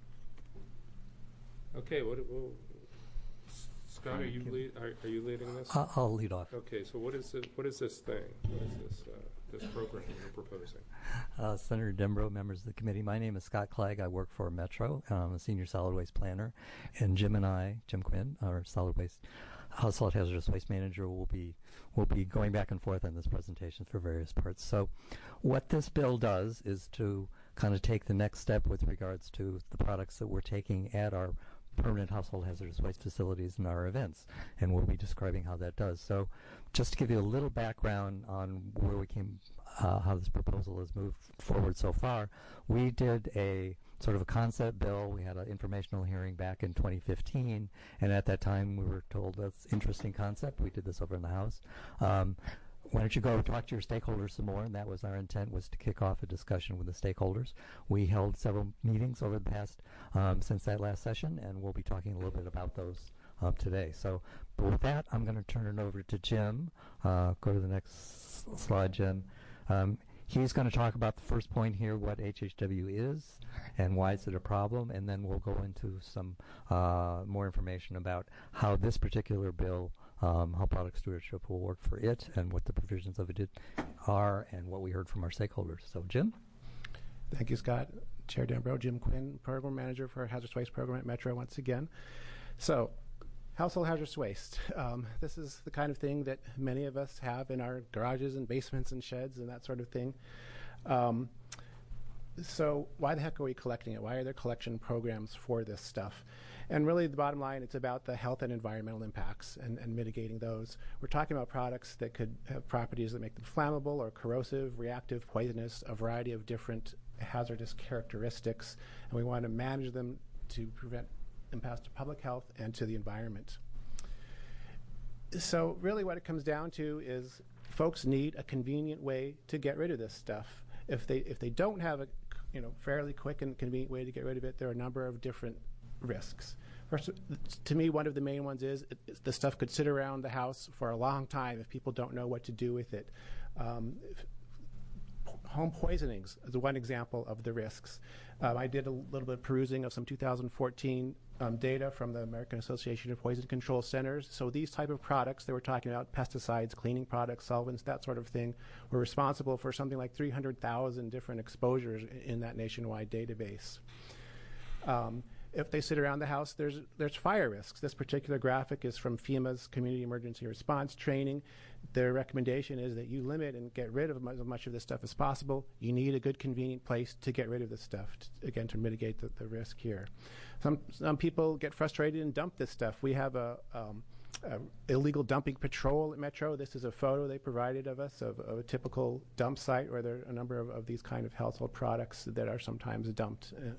great. Okay, what, well, Scott, are you lead, are, are you leading this? I'll I'll lead off. Okay, so what is it, what is this thing? What is this, uh, this program you're proposing? Uh, Senator Dembro, members of the committee, my name is Scott Clegg. I work for Metro. I'm a senior solid waste planner. And Jim and I, Jim Quinn, our solid waste household hazardous waste manager, will be will be going back and forth on this presentation for various parts. So what this bill does is to kind of take the next step with regards to the products that we're taking at our permanent household hazardous waste facilities and our events, and we'll be describing how that does. So just to give you a little background on where we came, uh, how this proposal has moved forward so far, we did a sort of a concept bill. We had an informational hearing back in twenty fifteen, and at that time we were told that's an interesting concept. We did this over in the House. Um, Why don't you go talk to your stakeholders some more? And that was our intent, was to kick off a discussion with the stakeholders. We held several meetings over the past, um, since that last session, and we'll be talking a little bit about those um, today. So but with that, I'm going to turn it over to Jim. Uh, go to the next slide, Jim. Um, he's going to talk about the first point here, what H H W is and why is it a problem, and then we'll go into some uh, more information about how this particular bill Um, how product stewardship will work for it and what the provisions of it are and what we heard from our stakeholders. So, Jim? Thank you, Scott. Chair Dembro, Jim Quinn, Program Manager for Hazardous Waste Program at Metro once again. So, household hazardous waste. Um, this is the kind of thing that many of us have in our garages and basements and sheds and that sort of thing. Um, so why the heck are we collecting it? Why are there collection programs for this stuff? And really, the bottom line, it's about the health and environmental impacts and, and mitigating those. We're talking about products that could have properties that make them flammable or corrosive, reactive, poisonous, a variety of different hazardous characteristics, and we want to manage them to prevent impacts to public health and to the environment. So really what it comes down to is folks need a convenient way to get rid of this stuff. If they, if they don't have a you know, fairly quick and convenient way to get rid of it, there are a number of different risks. First, to me, one of the main ones is it, it, the stuff could sit around the house for a long time if people don't know what to do with it. Um, if, home poisonings is one example of the risks. Um, I did a little bit of perusing of some two thousand fourteen um, data from the American Association of Poison Control Centers. So these type of products that we're talking about, pesticides, cleaning products, solvents, that sort of thing, were responsible for something like three hundred thousand different exposures in that nationwide database. Um, If they sit around the house, there's there's fire risks. This particular graphic is from FEMA's Community Emergency Response Training. Their recommendation is that you limit and get rid of as much of this stuff as possible. You need a good, convenient place to get rid of this stuff, to, again, to mitigate the, the risk here. Some some people get frustrated and dump this stuff. We have a um, uh, illegal dumping patrol at Metro. This is a photo they provided of us of, of a typical dump site where there are a number of, of these kind of household products that are sometimes dumped. Uh,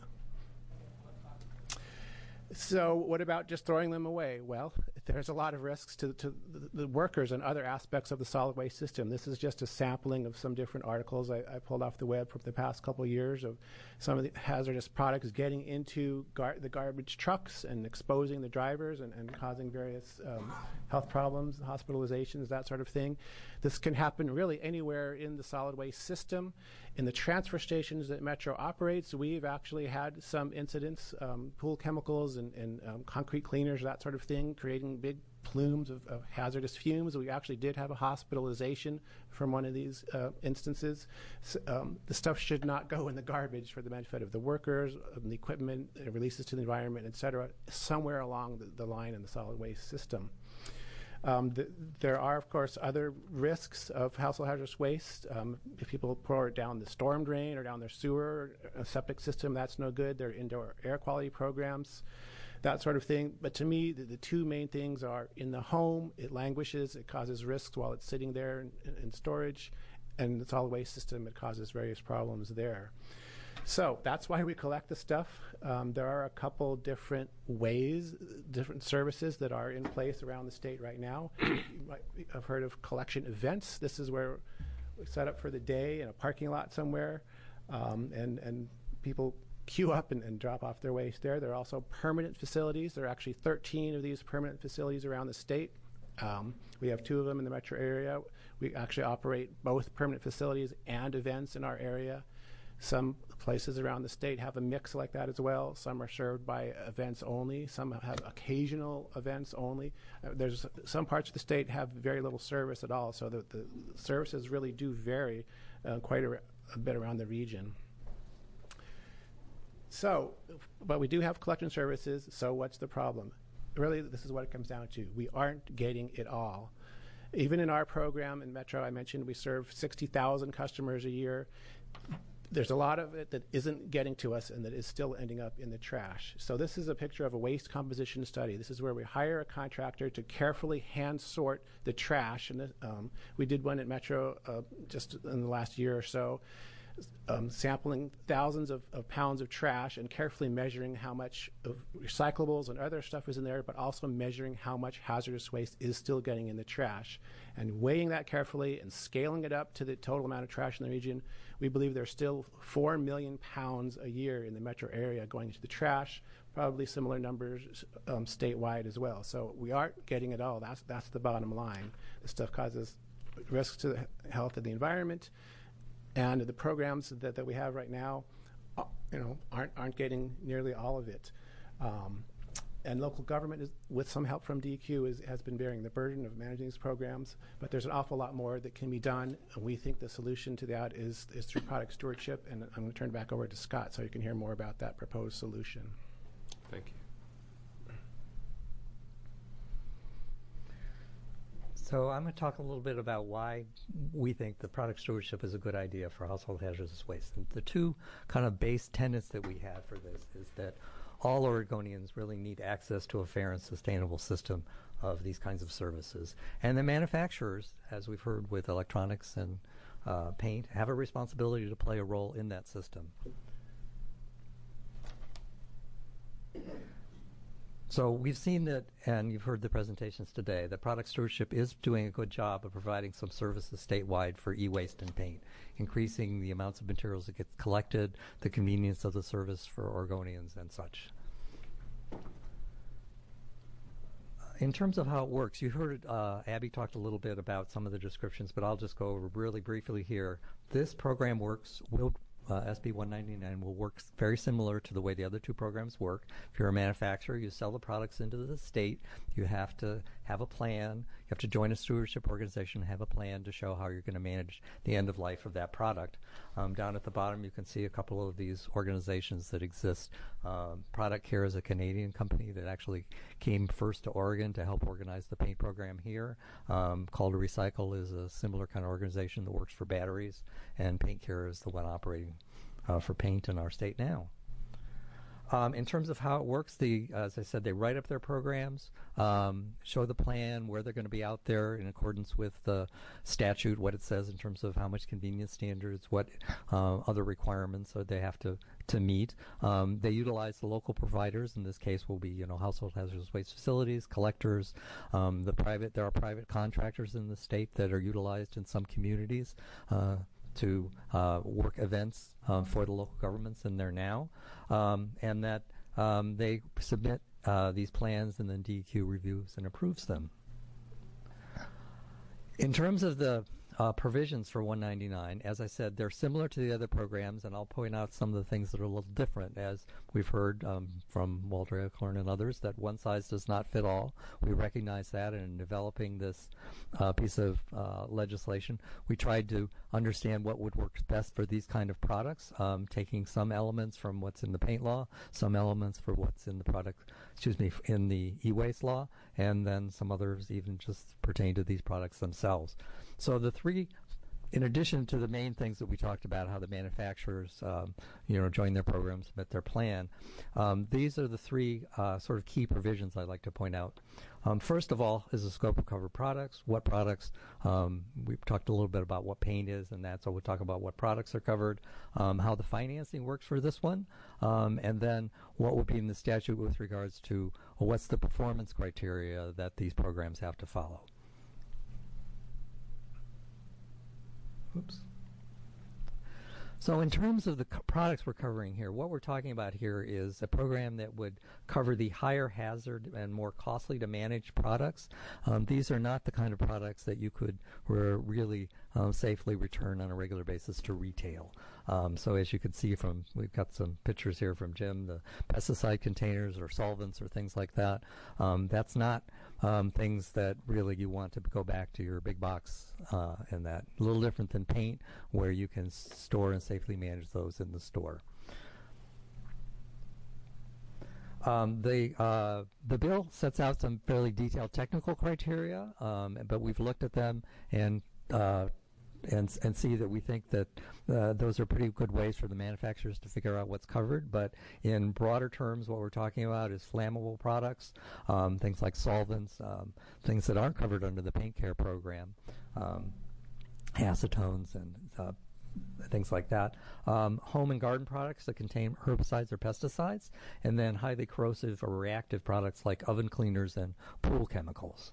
So what about just throwing them away? Well, there's a lot of risks to, to the, the workers and other aspects of the solid waste system. This is just a sampling of some different articles I, I pulled off the web from the past couple of years of some of the hazardous products getting into gar the garbage trucks and exposing the drivers and, and causing various um, health problems, hospitalizations, that sort of thing. This can happen really anywhere in the solid waste system. In the transfer stations that Metro operates, we've actually had some incidents, um, pool chemicals and, and um, concrete cleaners, that sort of thing, creating big plumes of, of hazardous fumes. We actually did have a hospitalization from one of these uh, instances. So, um, the stuff should not go in the garbage for the benefit of the workers, of the equipment, it releases to the environment, et cetera, somewhere along the, the line in the solid waste system. Um, th there are, of course, other risks of household hazardous waste. Um, if people pour it down the storm drain or down their sewer, a septic system, that's no good. There are indoor air quality programs, that sort of thing. But to me, the, the two main things are in the home, it languishes, it causes risks while it's sitting there in, in, in storage, and the solid waste system, it causes various problems there. So that's why we collect the stuff. Um, there are a couple different ways, different services that are in place around the state right now. You might have heard of collection events. This is where we set up for the day in a parking lot somewhere, um, and, and people queue up and, and drop off their waste there. There are also permanent facilities. There are actually thirteen of these permanent facilities around the state. Um, we have two of them in the metro area. We actually operate both permanent facilities and events in our area. Some places around the state have a mix like that as well. Some are served by events only. Some have occasional events only. Uh, there's some parts of the state have very little service at all, so the, the services really do vary uh, quite a, a bit around the region. So, but we do have collection services, so what's the problem? Really, this is what it comes down to. We aren't getting it all. Even in our program in Metro, I mentioned we serve sixty thousand customers a year. There's a lot of it that isn't getting to us and that is still ending up in the trash. So this is a picture of a waste composition study. This is where we hire a contractor to carefully hand sort the trash. And um, we did one at Metro uh, just in the last year or so, um, sampling thousands of, of pounds of trash and carefully measuring how much of recyclables and other stuff is in there, but also measuring how much hazardous waste is still getting in the trash. And weighing that carefully and scaling it up to the total amount of trash in the region, we believe there's still four million pounds a year in the metro area going into the trash, probably similar numbers um, statewide as well. So we aren't getting it all. That's, that's the bottom line. This stuff causes risks to the health of the environment, and the programs that, that we have right now uh, you know, aren't, aren't getting nearly all of it. Um, And local government, is, with some help from D E Q, is, has been bearing the burden of managing these programs. But there's an awful lot more that can be done. And we think the solution to that is, is through product stewardship. And I'm going to turn it back over to Scott so you can hear more about that proposed solution. Thank you. So I'm going to talk a little bit about why we think the product stewardship is a good idea for household hazardous waste. And the two kind of base tenets that we have for this is that all Oregonians really need access to a fair and sustainable system of these kinds of services. And the manufacturers, as we've heard with electronics and uh, paint, have a responsibility to play a role in that system. So we've seen that, and you've heard the presentations today, that product stewardship is doing a good job of providing some services statewide for e-waste and paint, increasing the amounts of materials that get collected, the convenience of the service for Oregonians and such. In terms of how it works, you heard uh, Abby talked a little bit about some of the descriptions, but I'll just go over really briefly here. This program works, will Uh, S B one ninety-nine will work very similar to the way the other two programs work. If you're a manufacturer, you sell the products into the state. You have to have a plan. You have to join a stewardship organization, have a plan to show how you're going to manage the end of life of that product. Um, down at the bottom, you can see a couple of these organizations that exist. Um, Product Care is a Canadian company that actually came first to Oregon to help organize the paint program here. Um, Call to Recycle is a similar kind of organization that works for batteries, and Paint Care is the one operating uh, for paint in our state now. Um, in terms of how it works, the as I said, they write up their programs, um, show the plan, where they're going to be out there in accordance with the statute, what it says in terms of how much convenience standards, what uh, other requirements are they have to to meet. Um, they utilize the local providers. In this case, will be you know household hazardous waste facilities, collectors, um, the private. There are private contractors in the state that are utilized in some communities. Uh, to uh, work events um, for the local governments in there now, um, and that um, they submit uh, these plans and then D E Q reviews and approves them. In terms of the uh, provisions for one ninety-nine, as I said, they're similar to the other programs, and I'll point out some of the things that are a little different, as we've heard um, from Walter Alcorn and others, that one size does not fit all. We recognize that, and in developing this uh, piece of uh, legislation, we tried to understand what would work best for these kind of products, um, taking some elements from what's in the paint law, some elements for what's in the product, excuse me, in the e-waste law, and then some others even just pertain to these products themselves. So the three, in addition to the main things that we talked about, how the manufacturers, um, you know, join their programs, submit their plan, um, these are the three uh, sort of key provisions I'd like to point out. Um, first of all is the scope of covered products. What products, um, we've talked a little bit about what paint is and that, so we'll talk about what products are covered, um, how the financing works for this one, um, and then what will be in the statute with regards to well, what's the performance criteria that these programs have to follow. Oops. So in terms of the co- products we're covering here, what we're talking about here is a program that would cover the higher hazard and more costly to manage products. Um, these are not the kind of products that you could re- really um, safely return on a regular basis to retail. Um, so as you can see from, we've got some pictures here from Jim, the pesticide containers or solvents or things like that. Um, that's not um, things that really you want to go back to your big box uh, and that. A little different than paint, where you can s- store and safely manage those in the store. Um, the uh, the bill sets out some fairly detailed technical criteria, um, but we've looked at them and uh, and and see that we think that uh, those are pretty good ways for the manufacturers to figure out what's covered. But in broader terms, what we're talking about is flammable products, um, things like solvents, um, things that aren't covered under the Paint Care program, um, acetones and uh, things like that. Um, home and garden products that contain herbicides or pesticides, and then highly corrosive or reactive products like oven cleaners and pool chemicals.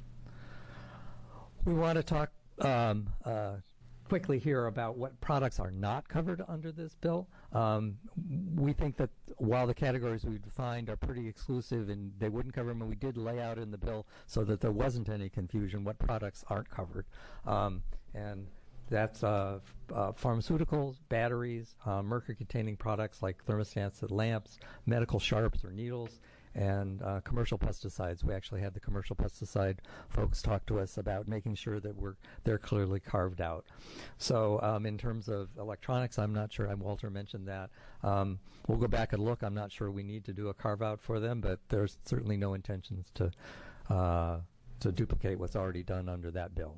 We want to talk um, uh, quickly here about what products are not covered under this bill. Um, we think that while the categories we've defined are pretty exclusive and they wouldn't cover them, and we did lay out in the bill so that there wasn't any confusion what products aren't covered. Um, and That's uh, f- uh, pharmaceuticals, batteries, uh, mercury-containing products like thermostats and lamps, medical sharps or needles, and uh, commercial pesticides. We actually had the commercial pesticide folks talk to us about making sure that we're they're clearly carved out. So um, in terms of electronics, I'm not sure. I'm Walter mentioned that. Um, we'll go back and look. I'm not sure we need to do a carve-out for them, but there's certainly no intentions to uh, to duplicate what's already done under that bill.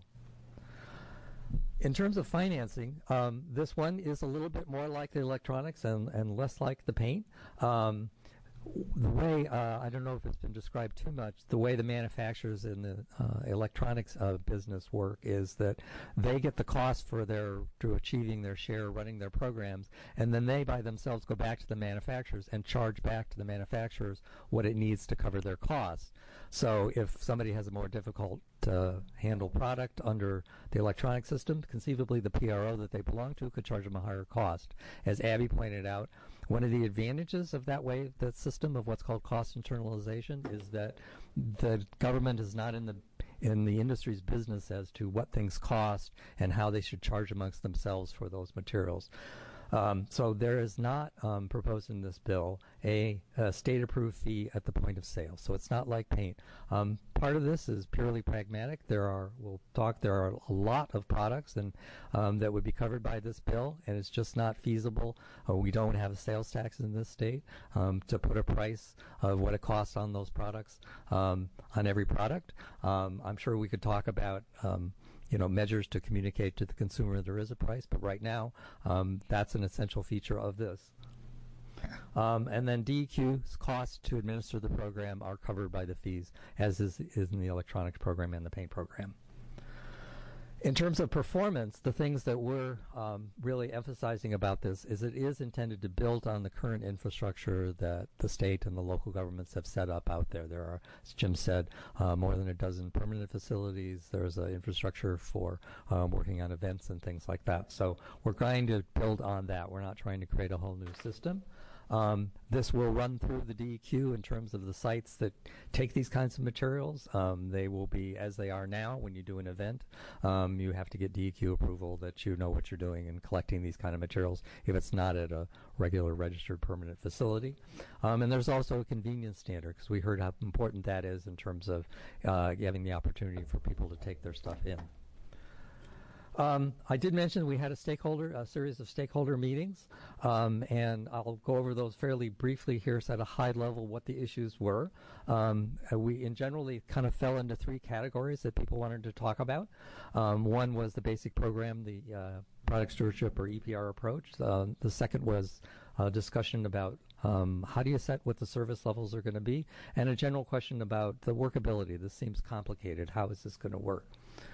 In terms of financing, um, this one is a little bit more like the electronics and, and less like the paint. Um, the way, uh, I don't know if it's been described too much, the way the manufacturers in the uh, electronics uh, business work is that they get the cost for their, to achieving their share, running their programs, and then they by themselves go back to the manufacturers and charge back to the manufacturers what it needs to cover their costs. So if somebody has a more difficult to handle product under the electronic system, conceivably the P R O that they belong to could charge them a higher cost. As Abby pointed out, one of the advantages of that way, that system of what's called cost internalization, is that the government is not in the in the industry's business as to what things cost and how they should charge amongst themselves for those materials. Um, so there is not um, proposed in this bill a, a state-approved fee at the point of sale. So it's not like paint. Um, part of this is purely pragmatic. There are, we'll talk, there are a lot of products and um, that would be covered by this bill, and it's just not feasible. Uh, we don't have a sales tax in this state um, to put a price of what it costs on those products um, on every product. Um, I'm sure we could talk about um, you know, measures to communicate to the consumer there is a price, but right now, um, that's an essential feature of this. Um, and then D E Q's costs to administer the program are covered by the fees, as is, is in the electronics program and the paint program. In terms of performance, the things that we're um, really emphasizing about this is it is intended to build on the current infrastructure that the state and the local governments have set up out there. There are, as Jim said, uh, more than a dozen permanent facilities. There's an infrastructure for um, working on events and things like that. So we're trying to build on that. We're not trying to create a whole new system. Um, this will run through the D E Q in terms of the sites that take these kinds of materials. Um, they will be as they are now. When you do an event, um, you have to get D E Q approval that you know what you're doing in collecting these kind of materials if it's not at a regular registered permanent facility. Um, and there's also a convenience standard, because we heard how important that is in terms of uh, having the opportunity for people to take their stuff in. Um, I did mention we had a stakeholder, a series of stakeholder meetings, um, and I'll go over those fairly briefly here, so at a high level what the issues were. Um, we, in generally, kind of fell into three categories that people wanted to talk about. Um, one was the basic program, the uh, product stewardship or E P R approach. Uh, the second was a discussion about um, how do you set what the service levels are going to be, and a general question about the workability. This seems complicated. How is this going to work?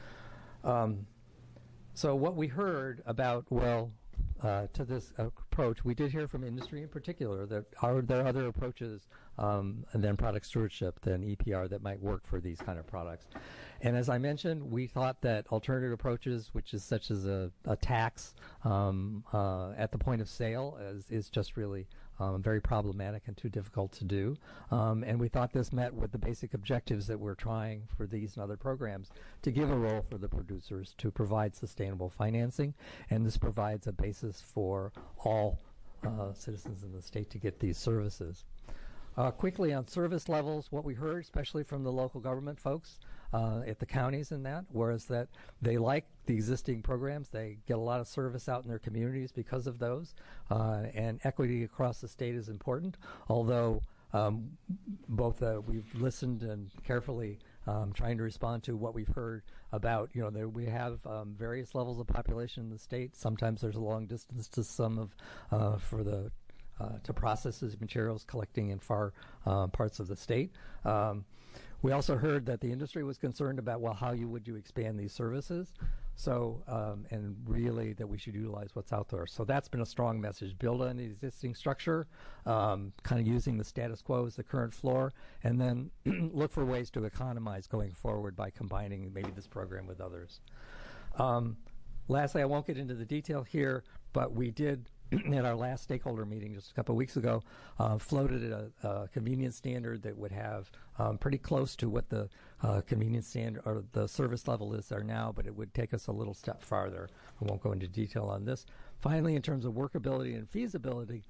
Um, So what we heard about, well, uh, to this approach, we did hear from industry in particular that are there other approaches um, than product stewardship, than E P R, that might work for these kind of products. And as I mentioned, we thought that alternative approaches, which is such as a, a tax um, uh, at the point of sale, is, is just really um, very problematic and too difficult to do. Um, and we thought this met with the basic objectives that we're trying for these and other programs, to give a role for the producers to provide sustainable financing. And this provides a basis for all uh, citizens in the state to get these services. Uh, quickly on service levels, what we heard, especially from the local government folks uh, at the counties and that, was that they like the existing programs. They get a lot of service out in their communities because of those. Uh, and equity across the state is important, although um, both uh, we've listened and carefully um, trying to respond to what we've heard about, you know, there we have um, various levels of population in the state. Sometimes there's a long distance to some of, uh, for the Uh, to process these materials, collecting in far uh, parts of the state. Um, we also heard that the industry was concerned about, well, how you would you expand these services? So, um, and really that we should utilize what's out there. So that's been a strong message. Build on the existing structure, um, kind of using the status quo as the current floor, and then look for ways to economize going forward by combining maybe this program with others. Um, lastly, I won't get into the detail here, but we did at our last stakeholder meeting just a couple of weeks ago, uh, floated a, a convenience standard that would have um, pretty close to what the uh, convenience standard or the service level is there now, but it would take us a little step farther. I won't go into detail on this. Finally, in terms of workability and feasibility,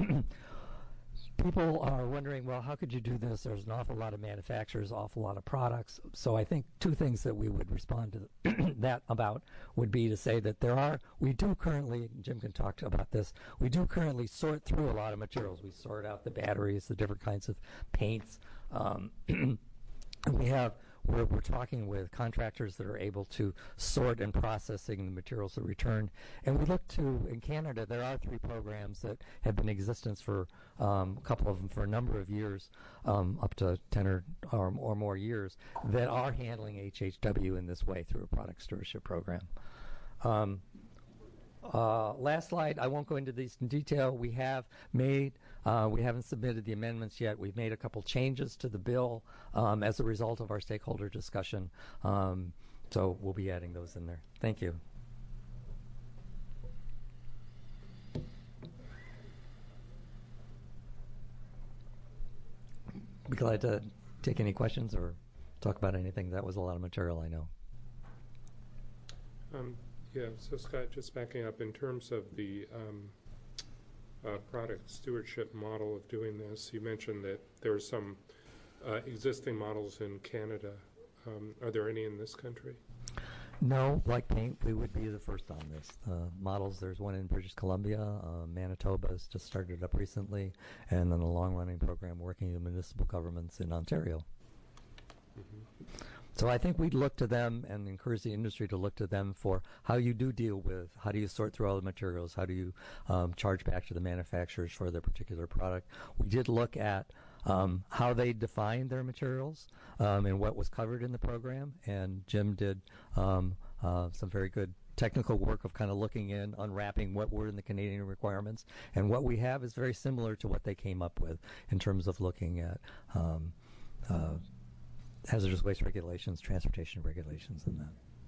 people are wondering, well, how could you do this? There's an awful lot of manufacturers, awful lot of products. So I think two things that we would respond to that about would be to say that there are, we do currently, Jim can talk about this, we do currently sort through a lot of materials. We sort out the batteries, the different kinds of paints. Um, we have, we're, we're talking with contractors that are able to sort and processing the materials that return. And we look to, in Canada, there are three programs that have been in existence for um, a couple of them for a number of years, um, up to ten or, or, or more years, that are handling H H W in this way through a product stewardship program. Um, Uh, last slide, I won't go into these in detail. We have made, uh, we haven't submitted the amendments yet. We've made a couple changes to the bill um, as a result of our stakeholder discussion. Um, so we'll be adding those in there. Thank you. Be glad to take any questions or talk about anything. That was a lot of material, I know. Um, Yeah, so Scott, just backing up, in terms of the um, uh, product stewardship model of doing this, you mentioned that there are some uh, existing models in Canada. Um, are there any in this country? No, like paint, we would be the first on this. Uh, models, there's one in British Columbia, uh, Manitoba has just started up recently, and then a long-running program working with municipal governments in Ontario. Mm-hmm. So I think we'd look to them and encourage the industry to look to them for how you do deal with, how do you sort through all the materials, how do you um, charge back to the manufacturers for their particular product. We did look at um, how they defined their materials um, and what was covered in the program, and Jim did um, uh, some very good technical work of kind of looking in, unwrapping what were in the Canadian requirements, and what we have is very similar to what they came up with in terms of looking at um, uh, hazardous waste regulations, transportation regulations, and that.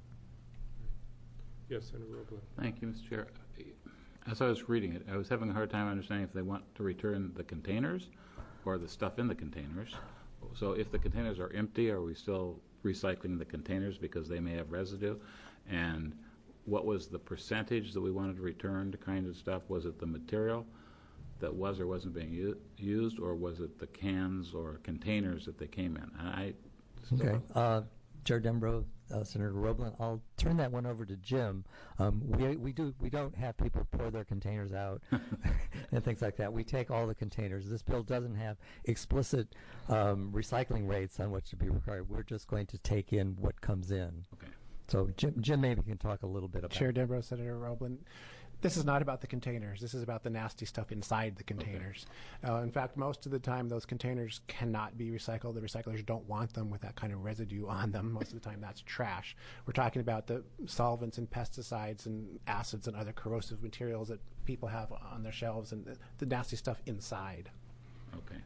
Yes, Senator Roebling. Thank you, Mister Chair. As I was reading it, I was having a hard time understanding if they want to return the containers or the stuff in the containers. So if the containers are empty, are we still recycling the containers because they may have residue? And what was the percentage that we wanted to return to kind of stuff? Was it the material that was or wasn't being u- used, or was it the cans or containers that they came in? And I Okay. Uh, Chair Dembro, uh, Senator Roebling, I'll turn that one over to Jim. Um, we we do we don't have people pour their containers out and things like that. We take all the containers. This bill doesn't have explicit um, recycling rates on what should be required. We're just going to take in what comes in. Okay. So Jim, Jim maybe can talk a little bit about. Chair Dembro, Senator Roebling. This is not about the containers. This is about the nasty stuff inside the containers. Okay. Uh, in fact, most of the time, those containers cannot be recycled. The recyclers don't want them with that kind of residue on them. Most of the time, that's trash. We're talking about the solvents and pesticides and acids and other corrosive materials that people have on their shelves, and the, the nasty stuff inside. Okay.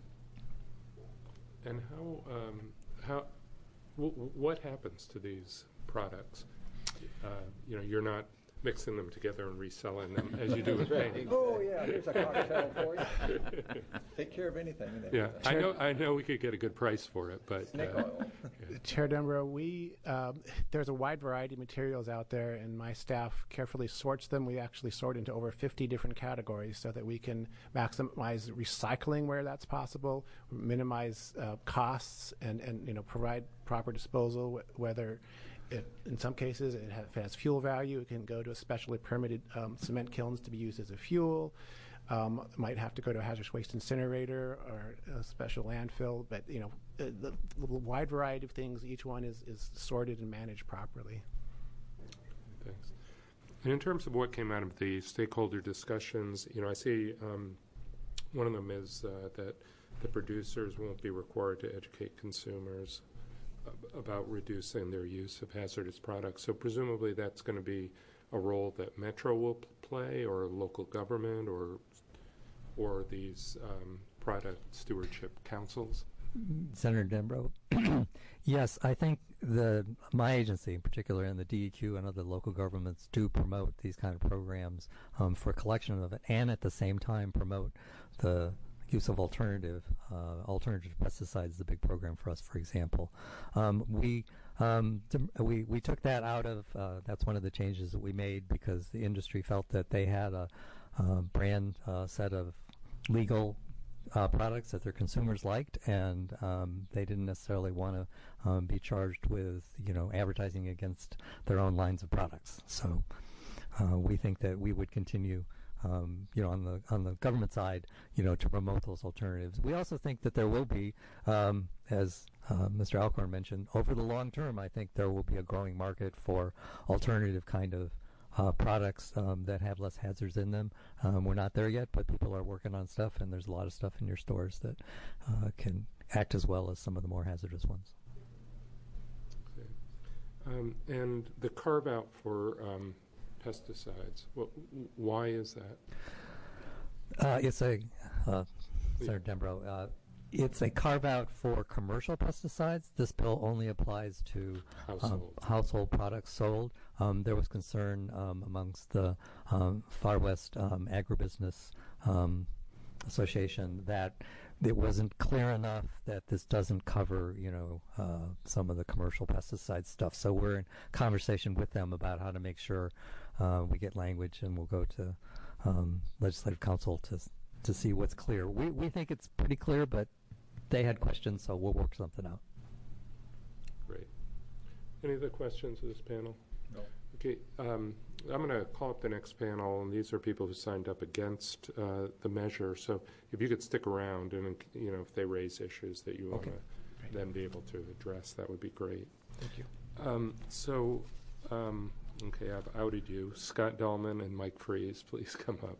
And how, um, how, w- what happens to these products? Uh, you know, you're not mixing them together and reselling them as you do with paint. Oh, yeah, here's a cocktail for you. Take care of anything. And Yeah, everything. I know. I know we could get a good price for it, but Snake uh, oil. Chair Dembro, we um, there's a wide variety of materials out there, and my staff carefully sorts them. We actually sort into over fifty different categories so that we can maximize recycling where that's possible, minimize uh, costs, and, and you know provide proper disposal. Wh- whether it, in some cases it has, if it has fuel value, it can go to a specially permitted um, cement kilns to be used as a fuel. Um, might have to go to a hazardous waste incinerator or a special landfill, but you know, the, the, the wide variety of things. Each one is, is sorted and managed properly. Thanks. And in terms of what came out of the stakeholder discussions, you know, I see um, one of them is uh, that the producers won't be required to educate consumers ab- about reducing their use of hazardous products. So presumably that's going to be a role that Metro will p- play, or local government, or or these um, product stewardship councils. Senator Dembro. Yes, I think the my agency in particular, and the D E Q and other local governments do promote these kind of programs um, for collection of it, and at the same time promote the use of alternative uh, alternative pesticides. The big program for us, for example, um, we. Um, we we took that out of uh, that's one of the changes that we made because the industry felt that they had a, a brand uh, set of legal uh, products that their consumers liked, and um, they didn't necessarily want to um, be charged with you know advertising against their own lines of products. So uh, we think that we would continue. Um, you know, on the on the government side, you know, to promote those alternatives. We also think that there will be, um, as uh, Mister Alcorn mentioned, over the long term, I think there will be a growing market for alternative kind of uh, products um, that have less hazards in them. Um, we're not there yet, but people are working on stuff, and there's a lot of stuff in your stores that uh, can act as well as some of the more hazardous ones. Okay. Um, and the carve out for um, pesticides. What, why is that? Uh, it's a, uh, Senator Dembro, uh, it's a carve out for commercial pesticides. This bill only applies to Household. um, household products sold. Um, there was concern um, amongst the um, Far West um, Agribusiness um, Association that it wasn't clear enough that this doesn't cover, you know, uh, some of the commercial pesticide stuff. So we're in conversation with them about how to make sure uh, we get language, and we'll go to um, Legislative Council to to see what's clear. We we think it's pretty clear, but they had questions, so we'll work something out. Great. Any other questions of this panel? No. Okay, um, I'm going to call up the next panel, and these are people who signed up against uh, the measure. So if you could stick around, and you know, if they raise issues that you want to Okay. then be able to address, that would be great. Thank you. Um, so, um, okay, I've outed you. Scott Dahlman and Mike Freeze, please come up.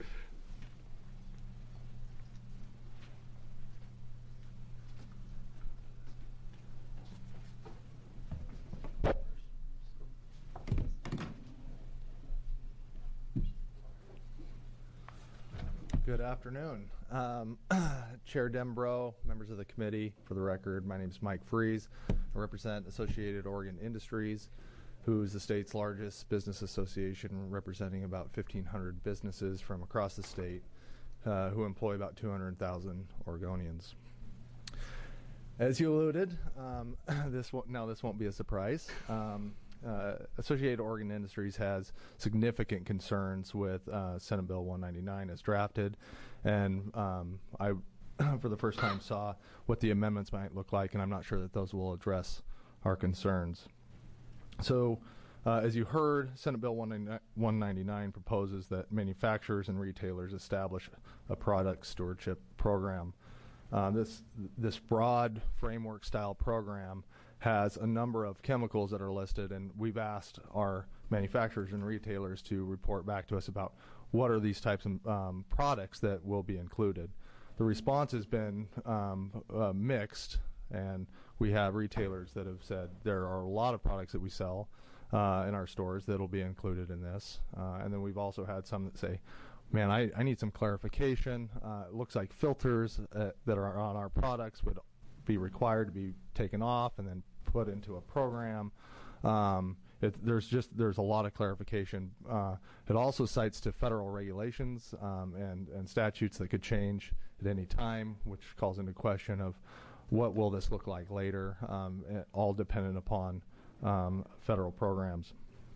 Good afternoon. Um, Chair Dembro, members of the committee, for the record, my name is Mike Freeze. I represent Associated Oregon Industries, who is the state's largest business association, representing about fifteen hundred businesses from across the state, uh, who employ about two hundred thousand Oregonians. As you alluded, um, this won't, now this won't be a surprise. Um, Uh, Associated Oregon Industries has significant concerns with uh, Senate Bill one ninety-nine as drafted, and um, I, for the first time, saw what the amendments might look like, and I'm not sure that those will address our concerns. So, uh, as you heard, Senate Bill one ninety-nine proposes that manufacturers and retailers establish a product stewardship program. Uh, this this broad framework-style program has a number of chemicals that are listed, and we've asked our manufacturers and retailers to report back to us about what are these types of um, products that will be included. The response has been um, uh, mixed, and we have retailers that have said there are a lot of products that we sell uh, in our stores that will be included in this. Uh, and then we've also had some that say, man, I, I need some clarification. Uh, it looks like filters uh, that are on our products would be required to be taken off and then put into a program. Um, it, there's just there's a lot of clarification. Uh, it also cites to federal regulations um, and and statutes that could change at any time, which calls into question of what will this look like later, um, all dependent upon um, federal programs.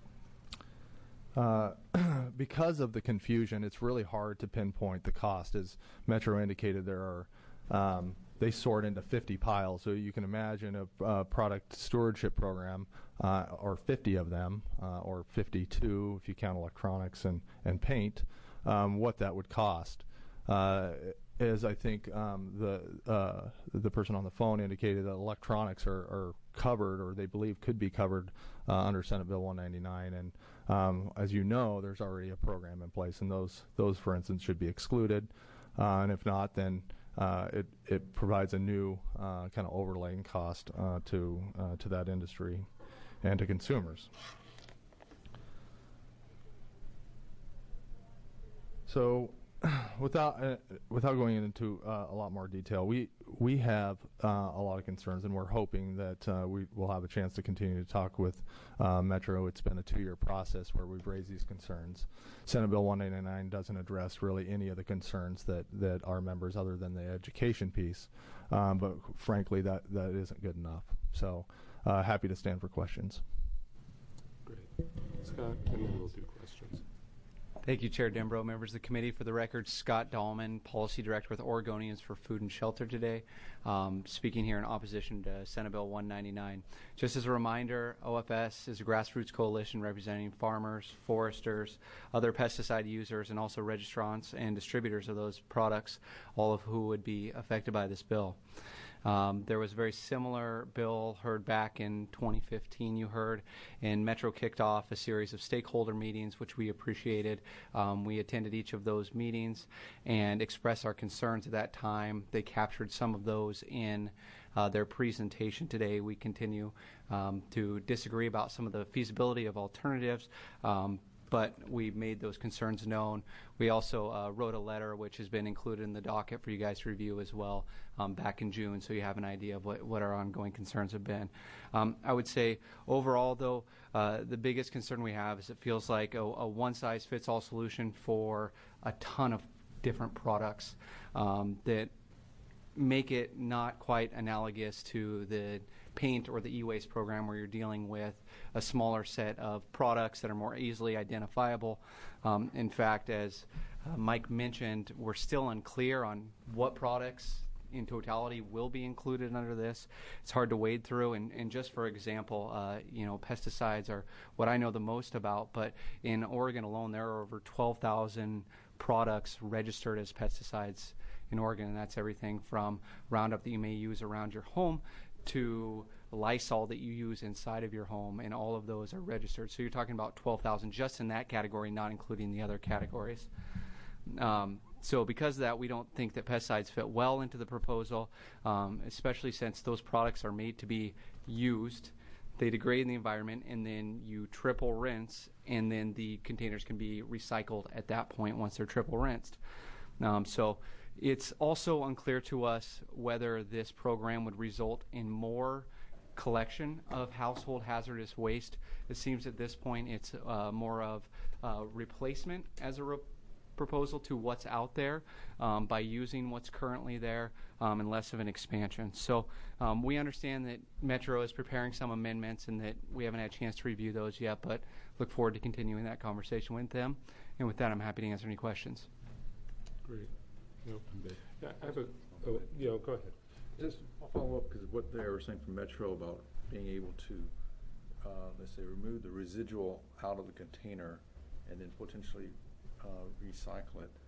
Uh, because of the confusion, it's really hard to pinpoint the cost. As Metro indicated, there are um, they sort into fifty piles, so you can imagine a uh, product stewardship program, uh, or fifty of them, uh, or fifty-two if you count electronics and, and paint, um, what that would cost. Uh, as I think um, the uh, the person on the phone indicated, that electronics are, are covered, or they believe could be covered uh, under Senate Bill one ninety-nine, and um, as you know, there's already a program in place, and those, those for instance, should be excluded, uh, and if not, then Uh, it, it provides a new uh, kind of overlaying cost uh, to uh, to that industry and to consumers. So, without uh, without going into uh, a lot more detail, we we have uh, a lot of concerns, and we're hoping that uh, we will have a chance to continue to talk with uh, Metro. It's been a two-year process where we've raised these concerns. Senate Bill one ninety-nine doesn't address really any of the concerns that, that our members, other than the education piece, um, but frankly, that, that isn't good enough. So, uh, happy to stand for questions. Great. Scott, and then we'll do questions. Thank you, Chair Dembro, members of the committee. For the record, Scott Dahlman, Policy Director with Oregonians for Food and Shelter today, um, speaking here in opposition to Senate Bill one ninety-nine. Just as a reminder, O F S is a grassroots coalition representing farmers, foresters, other pesticide users, and also registrants and distributors of those products, all of who would be affected by this bill. Um, there was a very similar bill heard back in twenty fifteen, you heard, and Metro kicked off a series of stakeholder meetings, which we appreciated. Um, we attended each of those meetings and expressed our concerns at that time. They captured some of those in uh, their presentation today. We continue um, to disagree about some of the feasibility of alternatives, um, but we made those concerns known. We also uh, wrote a letter which has been included in the docket for you guys to review as well um, back in June, so you have an idea of what, what our ongoing concerns have been. Um, I would say overall, though, uh, the biggest concern we have is it feels like a, a one-size-fits-all solution for a ton of different products um, that make it not quite analogous to the paint or the e-waste program, where you're dealing with a smaller set of products that are more easily identifiable. Um, in fact, as uh, Mike mentioned, we're still unclear on what products in totality will be included under this. It's hard to wade through, and, and just for example, uh, you know, pesticides are what I know the most about, but in Oregon alone, there are over twelve thousand products registered as pesticides in Oregon, and that's everything from Roundup that you may use around your home to Lysol that you use inside of your home, and all of those are registered. So you're talking about twelve thousand just in that category, not including the other categories. Um, so because of that, we don't think that pesticides fit well into the proposal, um, especially since those products are made to be used. They degrade in the environment, and then you triple rinse, and then the containers can be recycled at that point once they're triple rinsed. Um, so it's also unclear to us whether this program would result in more collection of household hazardous waste. It seems at this point it's uh, more of uh, replacement as a re- proposal to what's out there um, by using what's currently there um, and less of an expansion. So um, we understand that Metro is preparing some amendments and that we haven't had a chance to review those yet, but look forward to continuing that conversation with them. And with that, I'm happy to answer any questions. Great. Nope. Yeah, I have a, oh, you know, go ahead. Just follow up, because what they were saying from Metro about being able to, uh, let's say, remove the residual out of the container and then potentially uh, recycle it.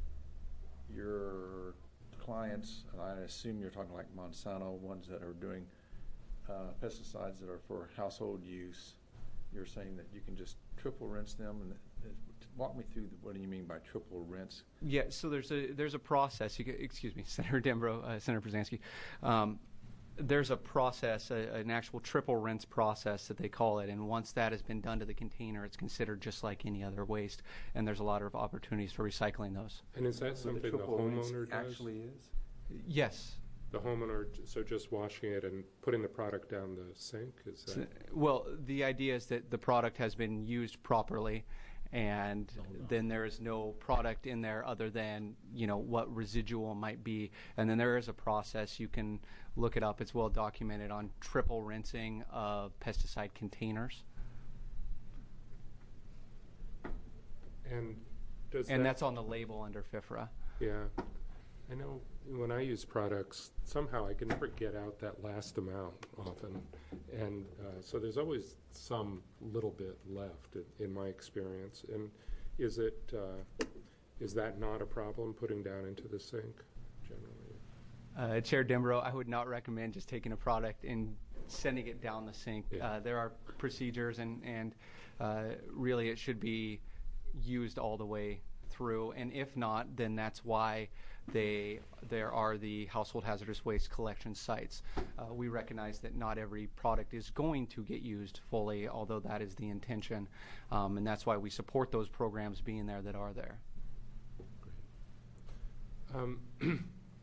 Your clients, and I assume you're talking like Monsanto, ones that are doing uh, pesticides that are for household use, you're saying that you can just triple rinse them, and uh, walk me through the, what do you mean by triple rinse? Yeah, so there's a there's a process. You can, excuse me, Senator Dembro, uh, Senator Brzezinski. Um, there's a process, a, an actual triple rinse process that they call it, and once that has been done to the container, it's considered just like any other waste, and there's a lot of opportunities for recycling those. And is that something the, the homeowner does? Actually is? Yes. The homeowner, so just washing it and putting the product down the sink? Is that? So, well, the idea is that the product has been used properly, and oh, no. then there is no product in there other than, you know, what residual might be. And then there is a process. You can look it up. It's well documented on triple rinsing of pesticide containers. And does and that, that's on the label under F I F R A. Yeah. I know when I use products, somehow I can never get out that last amount often. And uh, so there's always some little bit left in, in my experience. And is it, uh, is that not a problem, putting down into the sink generally? Uh, Chair Dembro, I would not recommend just taking a product and sending it down the sink. Yeah. Uh, there are procedures, and, and uh, really it should be used all the way through. And if not, then that's why They, there are the household hazardous waste collection sites. Uh, we recognize that not every product is going to get used fully, although that is the intention, um, and that's why we support those programs being there that are there. Great. Um,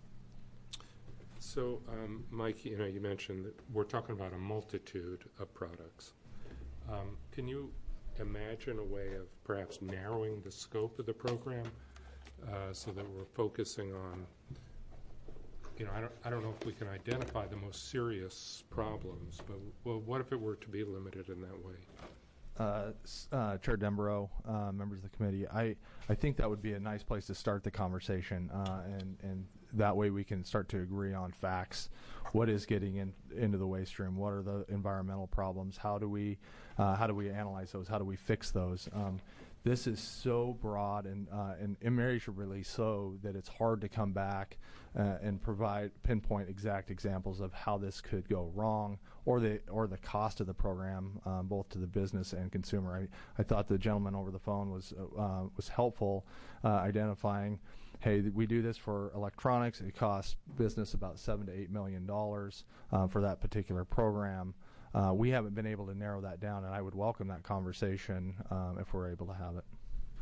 so, um, Mike, you know, you mentioned that we're talking about a multitude of products. Um, can you imagine a way of perhaps narrowing the scope of the program? Uh, so that we're focusing on, you know, I don't, I don't know if we can identify the most serious problems, but well, what if it were to be limited in that way? Uh, uh, Chair Dembro, uh, members of the committee, I, I think that would be a nice place to start the conversation, uh, and, and that way we can start to agree on facts. What is getting in, into the waste stream? What are the environmental problems? How do we, uh, how do we analyze those? How do we fix those? Um, This is so broad and uh, and immeasurably so that it's hard to come back uh, and provide pinpoint exact examples of how this could go wrong, or the or the cost of the program, um, both to the business and consumer. I, I thought the gentleman over the phone was uh, was helpful, uh, identifying, hey, we do this for electronics. It costs business about seven to eight million dollars uh, for that particular program. Uh, we haven't been able to narrow that down, and I would welcome that conversation um, if we're able to have it.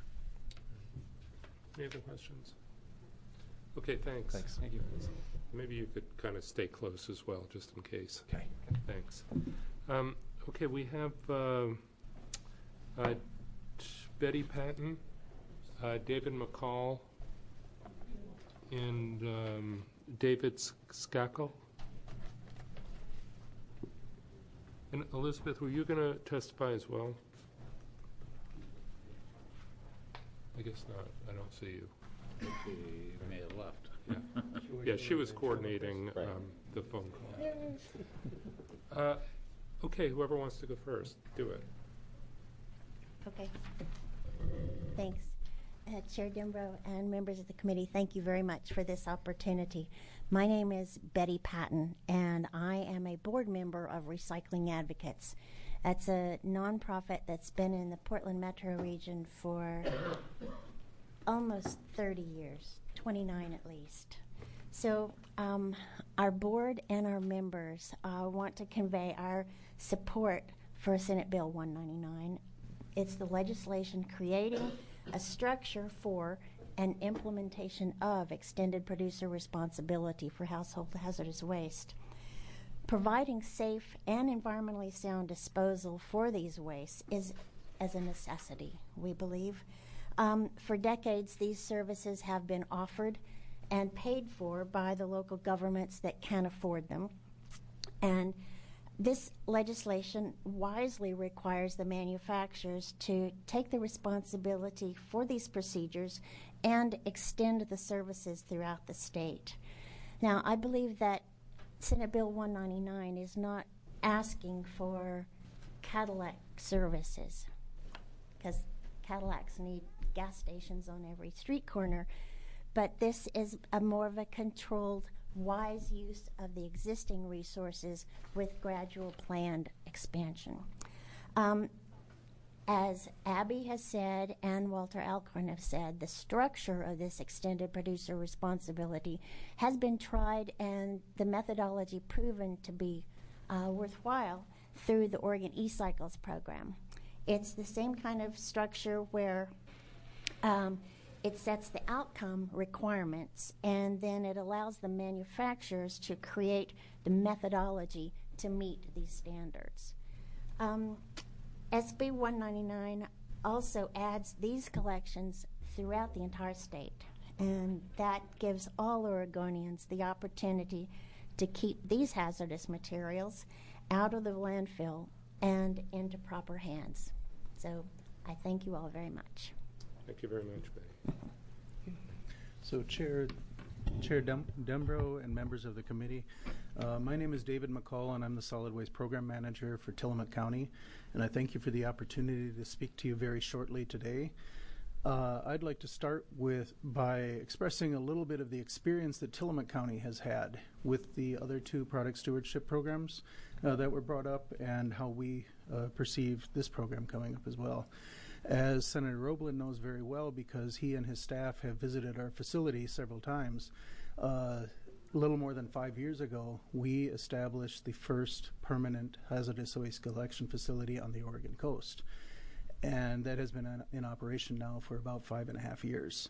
Any other questions? Okay, thanks. Thanks. Thank you. Maybe you could kind of stay close as well, just in case. Okay. Thanks. Um, okay, we have uh, uh, Betty Patton, uh, David McCall, and um, David Skakel. And Elizabeth, were you going to testify as well? I guess not. I don't see you. She may have left. Yeah, yeah, she was coordinating um, the phone call. Uh, okay, whoever wants to go first, do it. Okay. Thanks. Uh, Chair Dimbro and members of the committee, thank you very much for this opportunity. My name is Betty Patton, and I am a board member of Recycling Advocates. That's a nonprofit that's been in the Portland metro region for almost thirty years, twenty-nine at least. So um, our board and our members uh, want to convey our support for Senate Bill one ninety-nine. It's the legislation creating a structure for and implementation of extended producer responsibility for household hazardous waste. Providing safe and environmentally sound disposal for these wastes is as a necessity, we believe. Um, for decades, these services have been offered and paid for by the local governments that can afford them. And this legislation wisely requires the manufacturers to take the responsibility for these procedures and extend the services throughout the state. Now, I believe that Senate Bill one ninety-nine is not asking for Cadillac services, because Cadillacs need gas stations on every street corner, but this is a more of a controlled, wise use of the existing resources with gradual planned expansion. Um, as Abby has said and Walter Alcorn have said, the structure of this extended producer responsibility has been tried and the methodology proven to be uh, worthwhile through the Oregon E-Cycles program. It's the same kind of structure where um, it sets the outcome requirements, and then it allows the manufacturers to create the methodology to meet these standards. Um, S B one ninety-nine also adds these collections throughout the entire state, and that gives all Oregonians the opportunity to keep these hazardous materials out of the landfill and into proper hands. So I thank you all very much. Thank you very much, Betty. So Chair, Chair Dem- Dembro and members of the committee, uh, my name is David McCall, and I'm the Solid Waste Program Manager for Tillamook County, and I thank you for the opportunity to speak to you very shortly today. Uh, I'd like to start with by expressing a little bit of the experience that Tillamook County has had with the other two product stewardship programs uh, that were brought up, and how we uh, perceive this program coming up as well. As Senator Roblin knows very well, because he and his staff have visited our facility several times, uh, a little more than five years ago, we established the first permanent hazardous waste collection facility on the Oregon coast. And that has been in, in operation now for about five and a half years.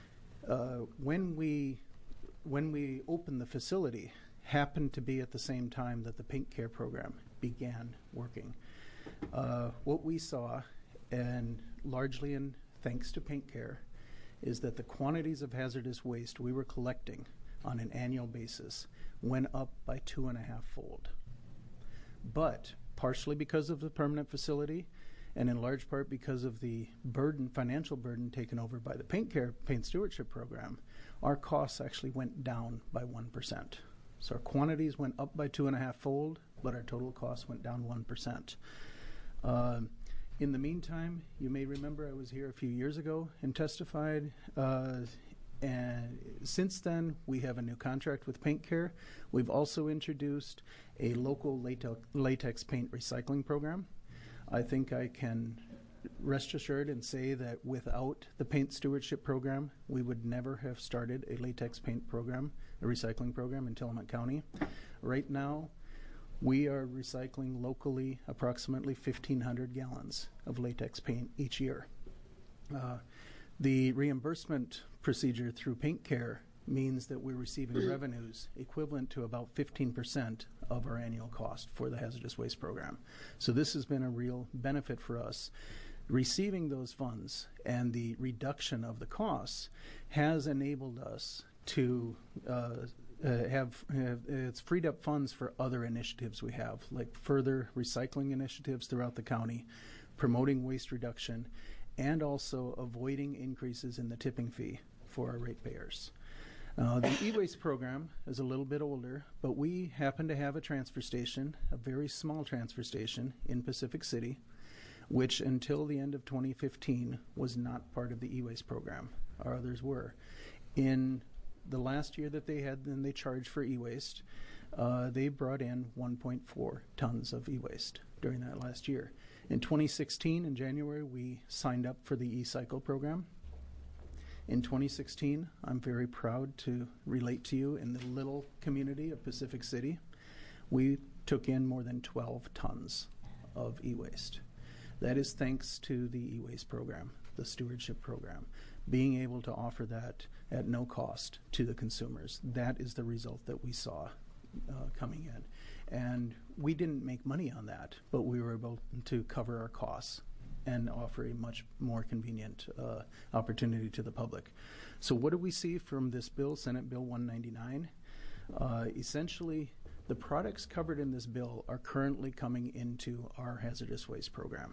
Uh, when we when we opened the facility, happened to be at the same time that the Pink Care program began working. Uh, what we saw, and largely in thanks to Pink Care, is that the quantities of hazardous waste we were collecting on an annual basis went up by two and a half fold. But partially because of the permanent facility, and in large part because of the burden, financial burden taken over by the Paint Care Paint Stewardship Program, our costs actually went down by one percent. So our quantities went up by two and a half fold, but our total costs went down one percent. Uh, in the meantime, you may remember I was here a few years ago and testified, uh, and since then we have a new contract with Paint Care. We've also introduced a local latex, latex paint recycling program. I think I can rest assured and say that without the paint stewardship program, we would never have started a latex paint program, a recycling program in Tillamook County. Right now, we are recycling locally approximately fifteen hundred gallons of latex paint each year. Uh, the reimbursement procedure through Paint Care means that we're receiving revenues equivalent to about fifteen percent of our annual cost for the hazardous waste program. So this has been a real benefit for us. Receiving those funds and the reduction of the costs has enabled us to uh, uh, have, have, it's freed up funds for other initiatives we have, like further recycling initiatives throughout the county, promoting waste reduction, and also avoiding increases in the tipping fee for our ratepayers. Uh, the e-waste program is a little bit older, but we happen to have a transfer station, a very small transfer station in Pacific City, which until the end of twenty fifteen was not part of the e-waste program. our others were. In the last year that they had, then they charged for e-waste, uh, they brought in one point four tons of e-waste during that last year. In twenty sixteen, in January, we signed up for the e-cycle program. In twenty sixteen, I'm very proud to relate to you, in the little community of Pacific City, we took in more than twelve tons of e-waste. That is thanks to the e-waste program, the stewardship program, being able to offer that at no cost to the consumers. That is the result that we saw uh, coming in. And we didn't make money on that, but we were able to cover our costs and offer a much more convenient uh, opportunity to the public. So what do we see from this bill, Senate Bill one ninety-nine? Uh, essentially, the products covered in this bill are currently coming into our hazardous waste program.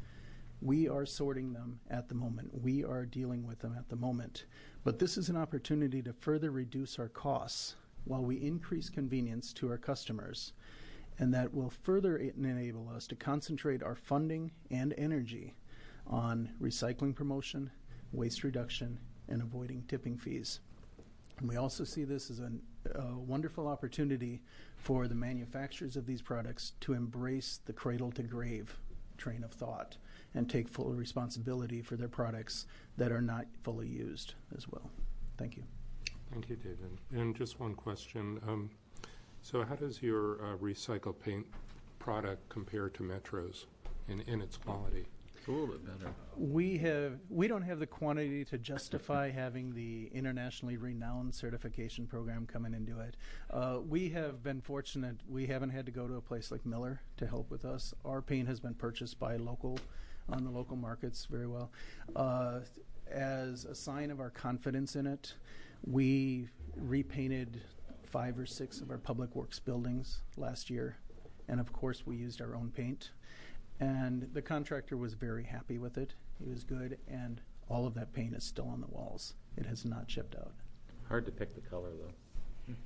We are sorting them at the moment. We are dealing with them at the moment. But this is an opportunity to further reduce our costs while we increase convenience to our customers. And that will further enable us to concentrate our funding and energy on recycling promotion, waste reduction, and avoiding tipping fees. And we also see this as a, a wonderful opportunity for the manufacturers of these products to embrace the cradle-to-grave train of thought and take full responsibility for their products that are not fully used as well. Thank you. Thank you, David. And just one question. Um, so how does your uh, recycled paint product compare to Metro's in, in its quality? It's a little bit better. We have we don't have the quantity to justify having the internationally renowned certification program come in and do it. Uh, we have been fortunate. We haven't had to go to a place like Miller to help with us. Our paint has been purchased by local, on the local markets very well. Uh, as a sign of our confidence in it, we repainted five or six of our public works buildings last year. And of course, we used our own paint. And the contractor was very happy with it. It was good, and all of that paint is still on the walls. It has not chipped out. Hard to pick the color, though.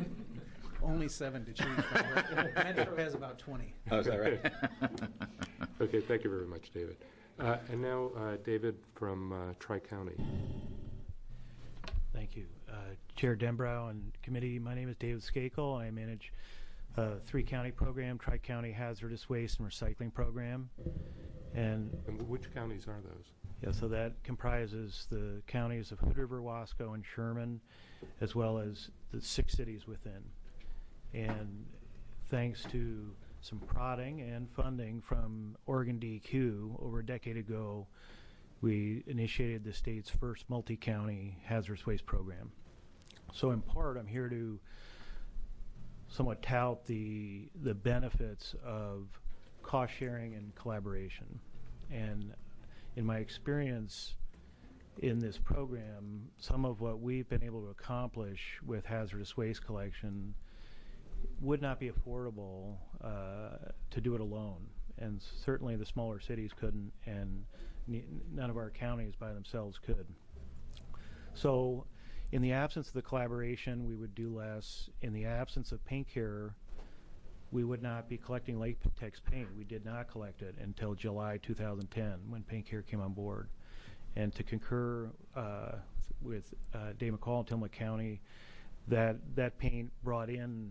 Only seven to choose from. Metro has about twenty. Oh, is that right? Okay, thank you very much, David. Uh, and now, uh, David from uh, Tri-County. Thank you. Uh, Chair Denbrow and committee, my name is David Skakel. I manage a three-county program, Tri-County Hazardous Waste and Recycling Program. And, and which counties are those? Yeah, so that comprises the counties of Hood River, Wasco, and Sherman, as well as the six cities within. And thanks to some prodding and funding from Oregon D E Q over a decade ago, we initiated the state's first multi-county hazardous waste program. So in part, I'm here to somewhat tout the the benefits of cost sharing and collaboration. And in my experience in this program, some of what we've been able to accomplish with hazardous waste collection would not be affordable uh, to do it alone. And certainly the smaller cities couldn't, and none of our counties by themselves could. So in the absence of the collaboration, we would do less. In the absence of paint care, we would not be collecting latex paint. We did not collect it until July two thousand ten when Paint Care came on board. And to concur uh, with uh, Dave McCall and Tillamook County, that that paint brought in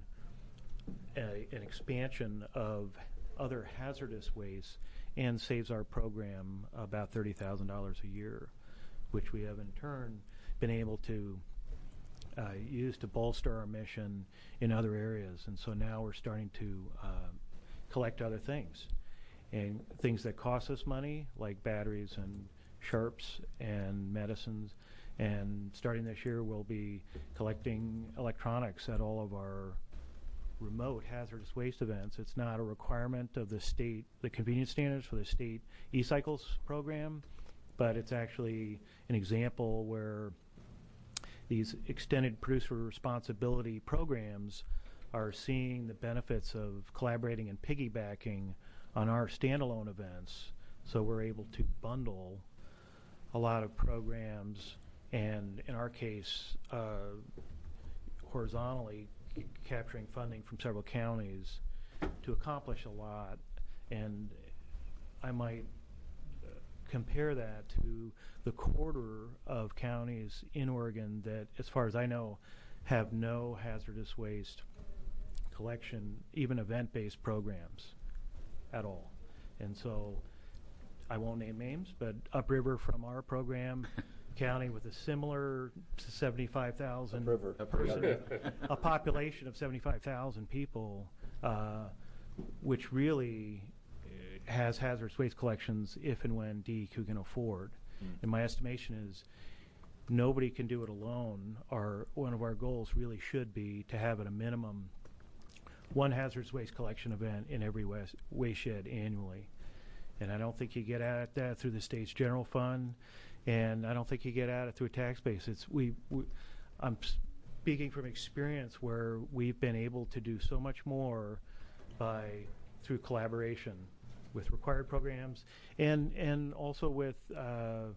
a, an expansion of other hazardous waste and saves our program about thirty thousand dollars a year, which we have in turn been able to uh, use to bolster our mission in other areas. And so now we're starting to uh, collect other things, and things that cost us money, like batteries and sharps and medicines. And starting this year, we'll be collecting electronics at all of our remote hazardous waste events. It's not a requirement of the state, the convenience standards for the state e-cycles program, but it's actually an example where these extended producer responsibility programs are seeing the benefits of collaborating and piggybacking on our standalone events. So we're able to bundle a lot of programs, and in our case, uh, horizontally c- capturing funding from several counties to accomplish a lot. And I might uh, compare that to the quarter of counties in Oregon that, as far as I know, have no hazardous waste collection, even event-based programs at all. And so I won't name names, but upriver from our program, county with a similar seventy-five thousand person, a population of seventy-five thousand people, uh, which really has hazardous waste collections if and when D E Q can afford. Mm. And my estimation is nobody can do it alone. Our, one of our goals really should be to have at a minimum one hazardous waste collection event in every waste, waste shed annually. And I don't think you get at that through the state's general fund, and I don't think you get at it through a tax base. It's, we, we, I'm speaking from experience where we've been able to do so much more by through collaboration with required programs and, and also with uh,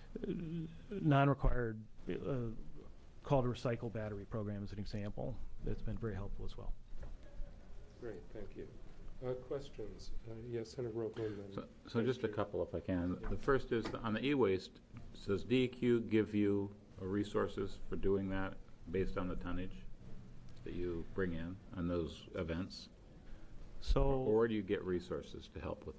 non-required uh, call to recycle battery program as an example. That's been very helpful as well. Great, thank you. Uh, questions? Uh, yes, Senator Roeblen. So, so just a couple, if I can. The first is the, on the e-waste. Does D E Q give you uh, resources for doing that based on the tonnage that you bring in on those events? So, or, or do you get resources to help with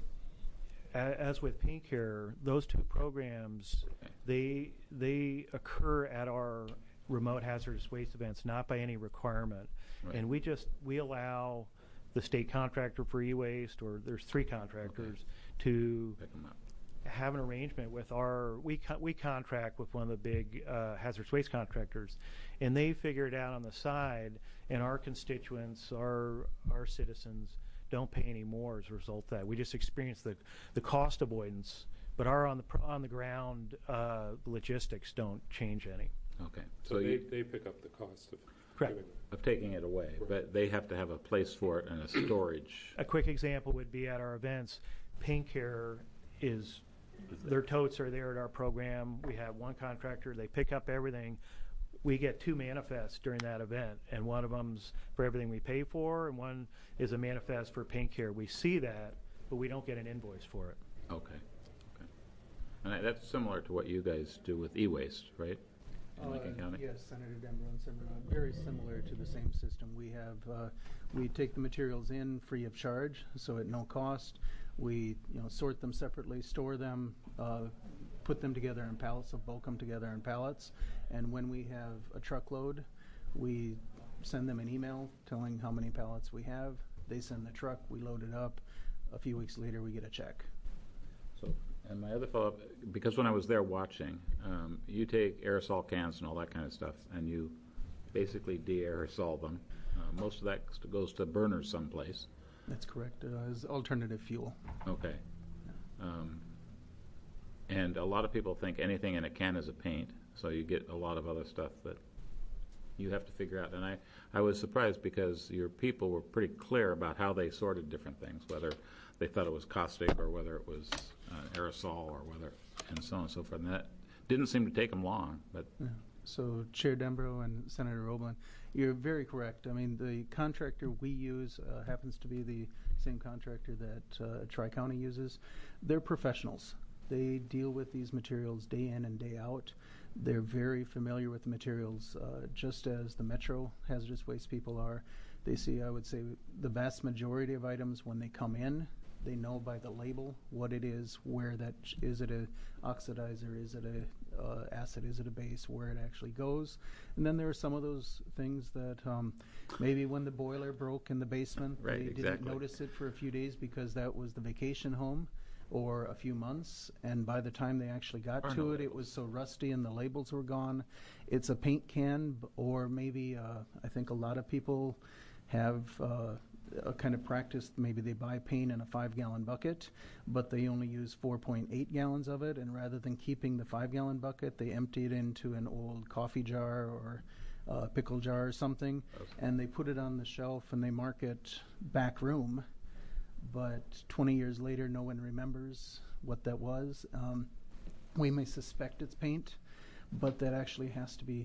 that? As with Pink Care, those two programs, okay. they they occur at our remote hazardous waste events, not by any requirement. Right. And we just, we allow the state contractor for e-waste, or there's three contractors, okay. to pick them up. Have an arrangement with our, we co we contract with one of the big uh, hazardous waste contractors, and they figure it out on the side, and our constituents, our, our citizens, don't pay any more as a result of that. We just experience the, the cost avoidance, but our on the, on the ground uh, logistics don't change any. Okay. So, so they, you, they pick up the cost of correct. Of taking it away, right. But they have to have a place for it and a storage. A quick example would be at our events, Pink Care is, their totes are there at our program. We have one contractor, they pick up everything. We get two manifests during that event, and one of them's for everything we pay for, and one is a manifest for Pink Care. We see that, but we don't get an invoice for it. Okay. Okay. And I, that's similar to what you guys do with e-waste, right? Uh, yes, Senator Dembrow and Senator Rob, very similar to the same system. We have, uh, we take the materials in free of charge, so at no cost. We, you know, sort them separately, store them, uh, put them together in pallets, so bulk them together in pallets. And when we have a truckload, we send them an email telling how many pallets we have. They send the truck, we load it up. A few weeks later, we get a check. So. And my other follow-up, because when I was there watching, um, you take aerosol cans and all that kind of stuff, and you basically de-aerosol them. Uh, most of that goes to burners someplace. That's correct. Uh, as alternative fuel. Okay. Um, and a lot of people think anything in a can is a paint, so you get a lot of other stuff that you have to figure out. And I, I was surprised because your people were pretty clear about how they sorted different things, whether they thought it was caustic or whether it was uh, aerosol or whether, and so on and so forth. And that didn't seem to take them long. But yeah. So Chair Dembrow and Senator Roeblen, you're very correct. I mean, the contractor we use uh, happens to be the same contractor that uh, Tri-County uses. They're professionals. They deal with these materials day in and day out. They're very familiar with the materials, uh, just as the Metro hazardous waste people are. They see, I would say, the vast majority of items when they come in, they know by the label what it is, where that, is it a oxidizer, is it a uh, acid, is it a base, where it actually goes. And then there are some of those things that um, maybe when the boiler broke in the basement, right, they exactly. didn't notice it for a few days because that was the vacation home, or a few months, and by the time they actually got or to no it, labels. it was so rusty and the labels were gone. It's a paint can, or maybe uh, I think a lot of people have uh, a kind of practice. Maybe they buy paint in a five-gallon bucket, but they only use four point eight gallons of it, and rather than keeping the five-gallon bucket, they empty it into an old coffee jar or uh, pickle jar or something, okay. and they put it on the shelf and they mark it back room. But twenty years later, no one remembers what that was. Um, we may suspect it's paint, but that actually has to be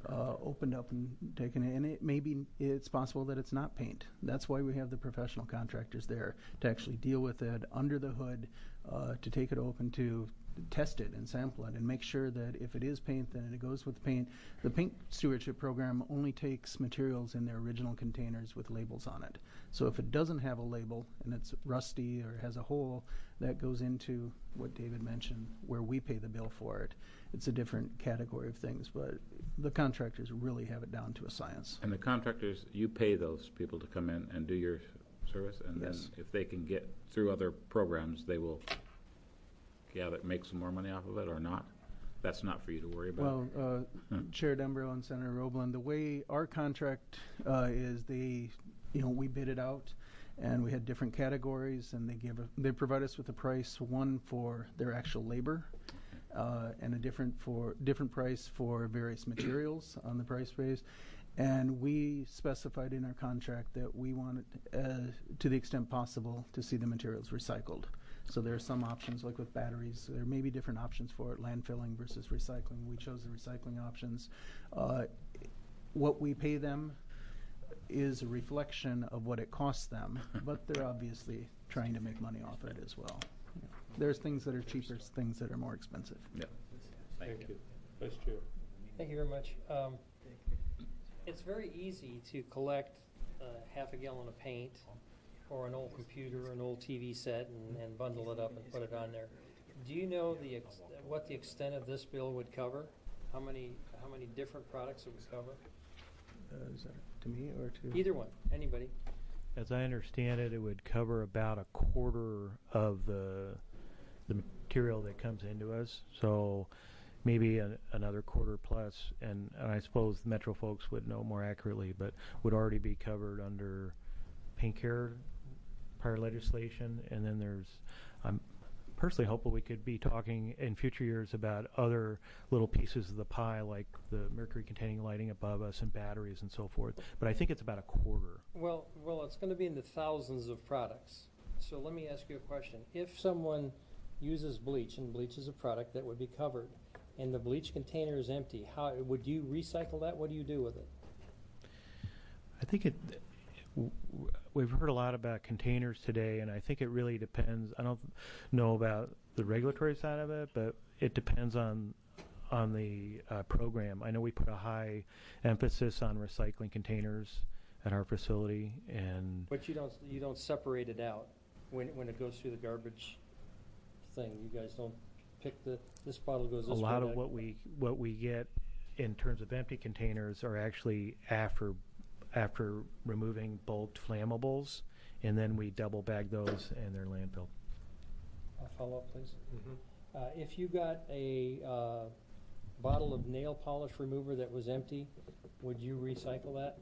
uh, opened up and taken it. And it maybe it's possible that it's not paint. That's why we have the professional contractors there to actually deal with it under the hood, uh, to take it open, to test it and sample it and make sure that if it is paint, then it goes with the paint. The paint stewardship program only takes materials in their original containers with labels on it. So if it doesn't have a label and it's rusty or has a hole, that goes into what David mentioned, where we pay the bill for it. It's a different category of things, but the contractors really have it down to a science. And the contractors, you pay those people to come in and do your service, and Yes. then if they can get through other programs, they will gather, make some more money off of it or not? That's not for you to worry about. Well, uh, Hmm. Chair Dembrow and Senator Roblin, the way our contract uh, is, they, you know, we bid it out, and we had different categories, and they give a, they provide us with a price, one for their actual labor, uh, and a different for different price for various materials on the price base. And we specified in our contract that we wanted, uh, to the extent possible, to see the materials recycled. So there are some options, like with batteries, there may be different options for it, landfilling versus recycling. We chose the recycling options. Uh, what we pay them is a reflection of what it costs them, but they're obviously trying to make money off it as well. Yeah. There's things that are cheaper, things that are more expensive. Yeah. Thank you. Vice Chair. Thank you very much. Um, it's very easy to collect uh, half a gallon of paint or an old computer or an old T V set and, and bundle it up and put it on there. Do you know the ex what the extent of this bill would cover? How many how many different products it would cover? Uh, is that to me or to? Either one, anybody. As I understand it, it would cover about a quarter of the the material that comes into us. So maybe an, another quarter plus, and, and I suppose the Metro folks would know more accurately, but would already be covered under paint care prior legislation. And then there's, I'm personally hopeful we could be talking in future years about other little pieces of the pie, like the mercury containing lighting above us and batteries and so forth. But I think it's about a quarter. Well, well, it's going to be in the thousands of products. So let me ask you a question. If someone uses bleach, and bleach is a product that would be covered, and the bleach container is empty, how would you recycle that? What do you do with it? I think it, w- w- we've heard a lot about containers today, and I think it really depends. I don't know about the regulatory side of it, but it depends on on the uh, program. I know we put a high emphasis on recycling containers at our facility, and But you don't you don't separate it out when when it goes through the garbage thing. You guys don't pick the this bottle goes this a lot way, of that- what we what we get in terms of empty containers are actually after after removing bulk flammables, and then we double bag those and they're landfilled. I'll follow up, please. Uh, if you got a uh, bottle of nail polish remover that was empty, would you recycle that?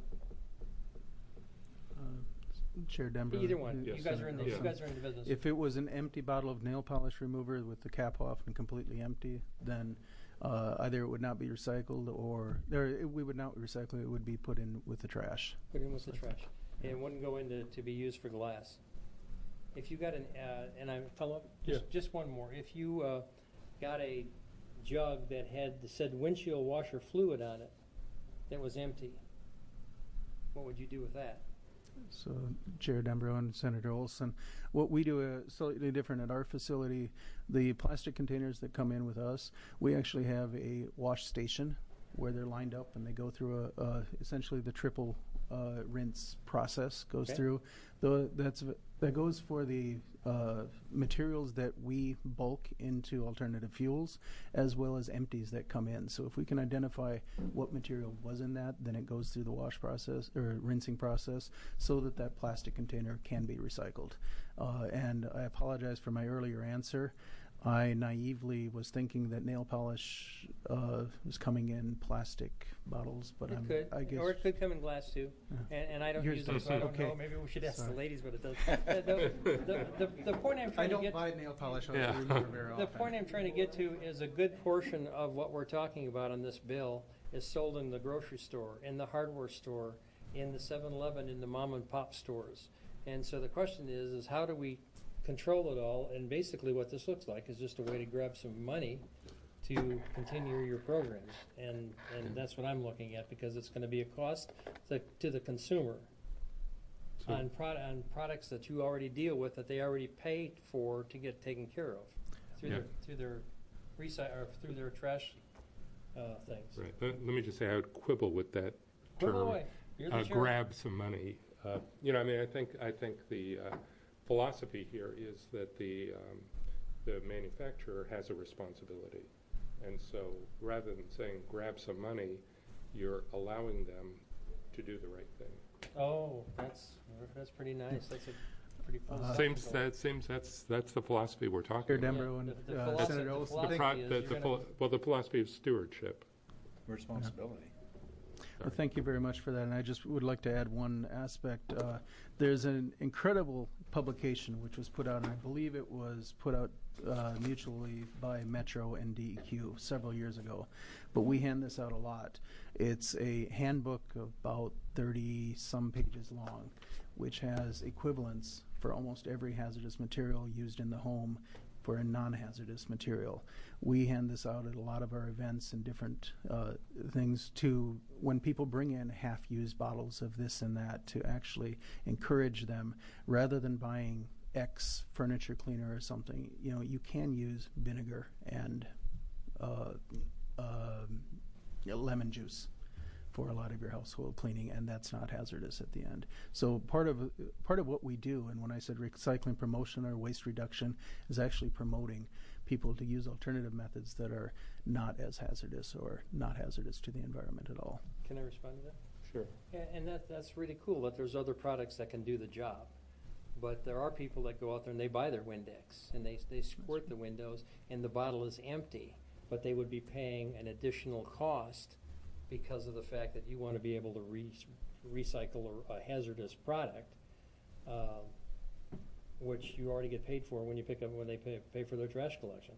Uh, Chair Denver. Either one. uh, You guys are in the- you Senator guys are in the business. If it was an empty bottle of nail polish remover with the cap off and completely empty, then uh, either it would not be recycled, or or it, we would not recycle it. It would be put in with the trash. Put in with the trash. And it wouldn't go into to be used for glass. If you got an, uh, and I follow up, just, Yeah. just one more. If you uh, got a jug that had said windshield washer fluid on it that was empty, what would you do with that? So, Chair Dembrow and Senator Olson, what we do is slightly different at our facility. The plastic containers that come in with us, we actually have a wash station where they're lined up and they go through a, uh, essentially the triple uh, rinse process goes Okay. through. The, that's that goes for the uh, materials that we bulk into alternative fuels, as well as empties that come in. So if we can identify what material was in that, then it goes through the wash process or rinsing process, so that that plastic container can be recycled. Uh, and I apologize for my earlier answer. I naively was thinking that nail polish uh, was coming in plastic bottles, but It I'm, could, I guess or it could come in glass too. And, and I don't Yours use it, does so I too. don't know. Okay. Maybe we should ask Sorry. the ladies what it does. Uh, the, the, the, the point I'm I trying don't to get buy nail polish on Yeah. the remover very The often. point I'm trying to get to is a good portion of what we're talking about on this bill is sold in the grocery store, in the hardware store, in the seven eleven, in the mom and pop stores. And so the question is, is how do we control it all? And basically what this looks like is just a way to grab some money to continue your programs. And, and that's what I'm looking at, because it's going to be a cost to, to the consumer So- on, prod, on products that you already deal with, that they already paid for to get taken care of through Yeah. their through their recy- or through their trash uh, things. Right. Let, let me just say, I would quibble with that Quibble term. away. You're the Uh, chair. grab some money. Uh, you know, I mean, I think I think the uh, philosophy here is that the um, the manufacturer has a responsibility, and so rather than saying grab some money, you're allowing them to do the right thing. Oh, that's that's pretty nice. That's a pretty Uh, philosophical. seems that seems that's that's the philosophy we're talking Chair about. Dembrow and, The- the uh, philosophy- Senator the Olson. philosophy The pro- is the- you're the gonna- philo- well, the philosophy of stewardship. Responsibility. Well, thank you very much for that. And I just would like to add one aspect. Uh, there's an incredible publication which was put out, and I believe it was put out uh, mutually by Metro and D E Q several years ago. But we hand this out a lot. It's a handbook about thirty some pages long, which has equivalents for almost every hazardous material used in the home for a non-hazardous material. We hand this out at a lot of our events and different uh, things to when people bring in half-used bottles of this and that, to actually encourage them, rather than buying X furniture cleaner or something, you know, you can use vinegar and uh, uh, lemon juice for a lot of your household cleaning, and that's not hazardous at the end. So part of part of what we do, and when I said recycling promotion or waste reduction, is actually promoting people to use alternative methods that are not as hazardous or not hazardous to the environment at all. Can I respond to that? Sure. Yeah, and that that's really cool that there's other products that can do the job. But there are people that go out there and they buy their Windex and they they squirt the windows and the bottle is empty, but they would be paying an additional cost because of the fact that you want to be able to re- recycle a, a hazardous product, um, which you already get paid for when you pick up when they pay, pay for their trash collection.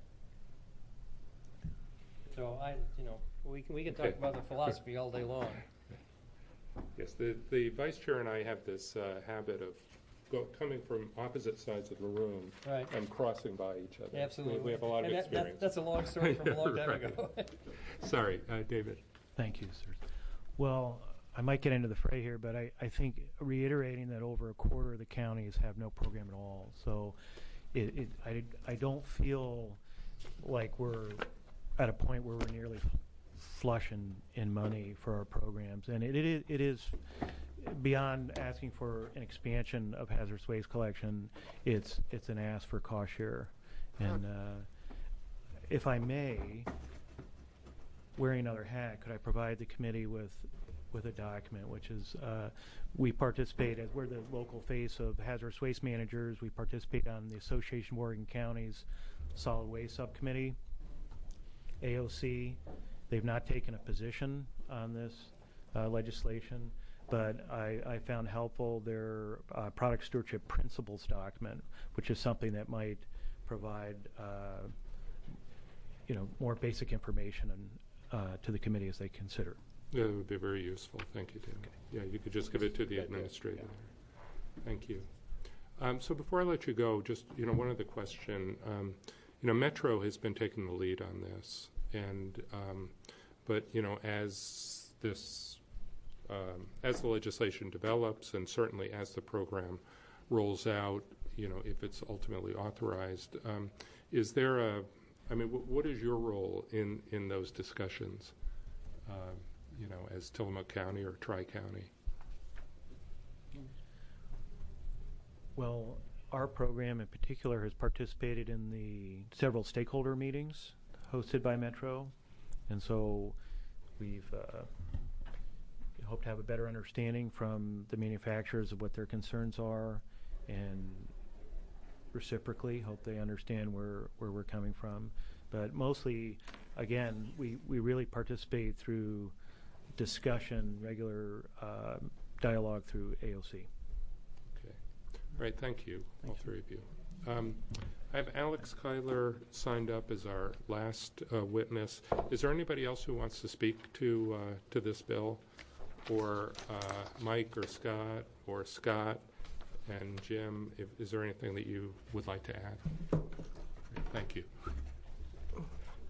So I, you know, we can we can talk Okay. about the philosophy all day long. Yes, the the vice chair and I have this uh, habit of go, coming from opposite sides of the room Right. and crossing by each other. Absolutely. We, we have a lot of And that- that- experience. that's a long story from a long time Right. ago. Sorry, uh, David. Thank you, sir. Well, I might get into the fray here, but I, I think reiterating that over a quarter of the counties have no program at all. So it, it, I, I don't feel like we're at a point where we're nearly flush in, in money for our programs. And it, it, is, it is beyond asking for an expansion of hazardous waste collection. It's, it's an ask for cost share. And uh, if I may, wearing another hat, could I provide the committee with with a document, which is uh, we participate as we're the local face of hazardous waste managers. We participate on the Association of Oregon Counties Solid Waste Subcommittee, A O C. They've not taken a position on this uh, legislation, but I, I found helpful their uh, product stewardship principles document, which is something that might provide uh, you know more basic information and uh, to the committee as they consider. Yeah, that would be very useful. Thank you, David. Okay. Yeah, you could just give it to the administrator. Yeah. Thank you. Um, so before I let you go, just, you know, one other question. Um, you know, Metro has been taking the lead on this, and um, but, you know, as this, um, as the legislation develops, and certainly as the program rolls out, you know, if it's ultimately authorized, um, is there a, I mean, w- what is your role in, in those discussions? Um, you know, as Tillamook County or Tri-County? Well, our program in particular has participated in the several stakeholder meetings hosted by Metro, and so we've uh, hope to have a better understanding from the manufacturers of what their concerns are, and reciprocally hope they understand where, where we're coming from. But mostly, again, we, we really participate through discussion, regular uh, dialogue through A O C. Okay. All right, thank you, Thank all you. three of you. Um, I have Alex Kyler signed up as our last uh, witness. Is there anybody else who wants to speak to uh, to this bill? Or uh, Mike or Scott or Scott and Jim, if, is there anything that you would like to add? Thank you. Mister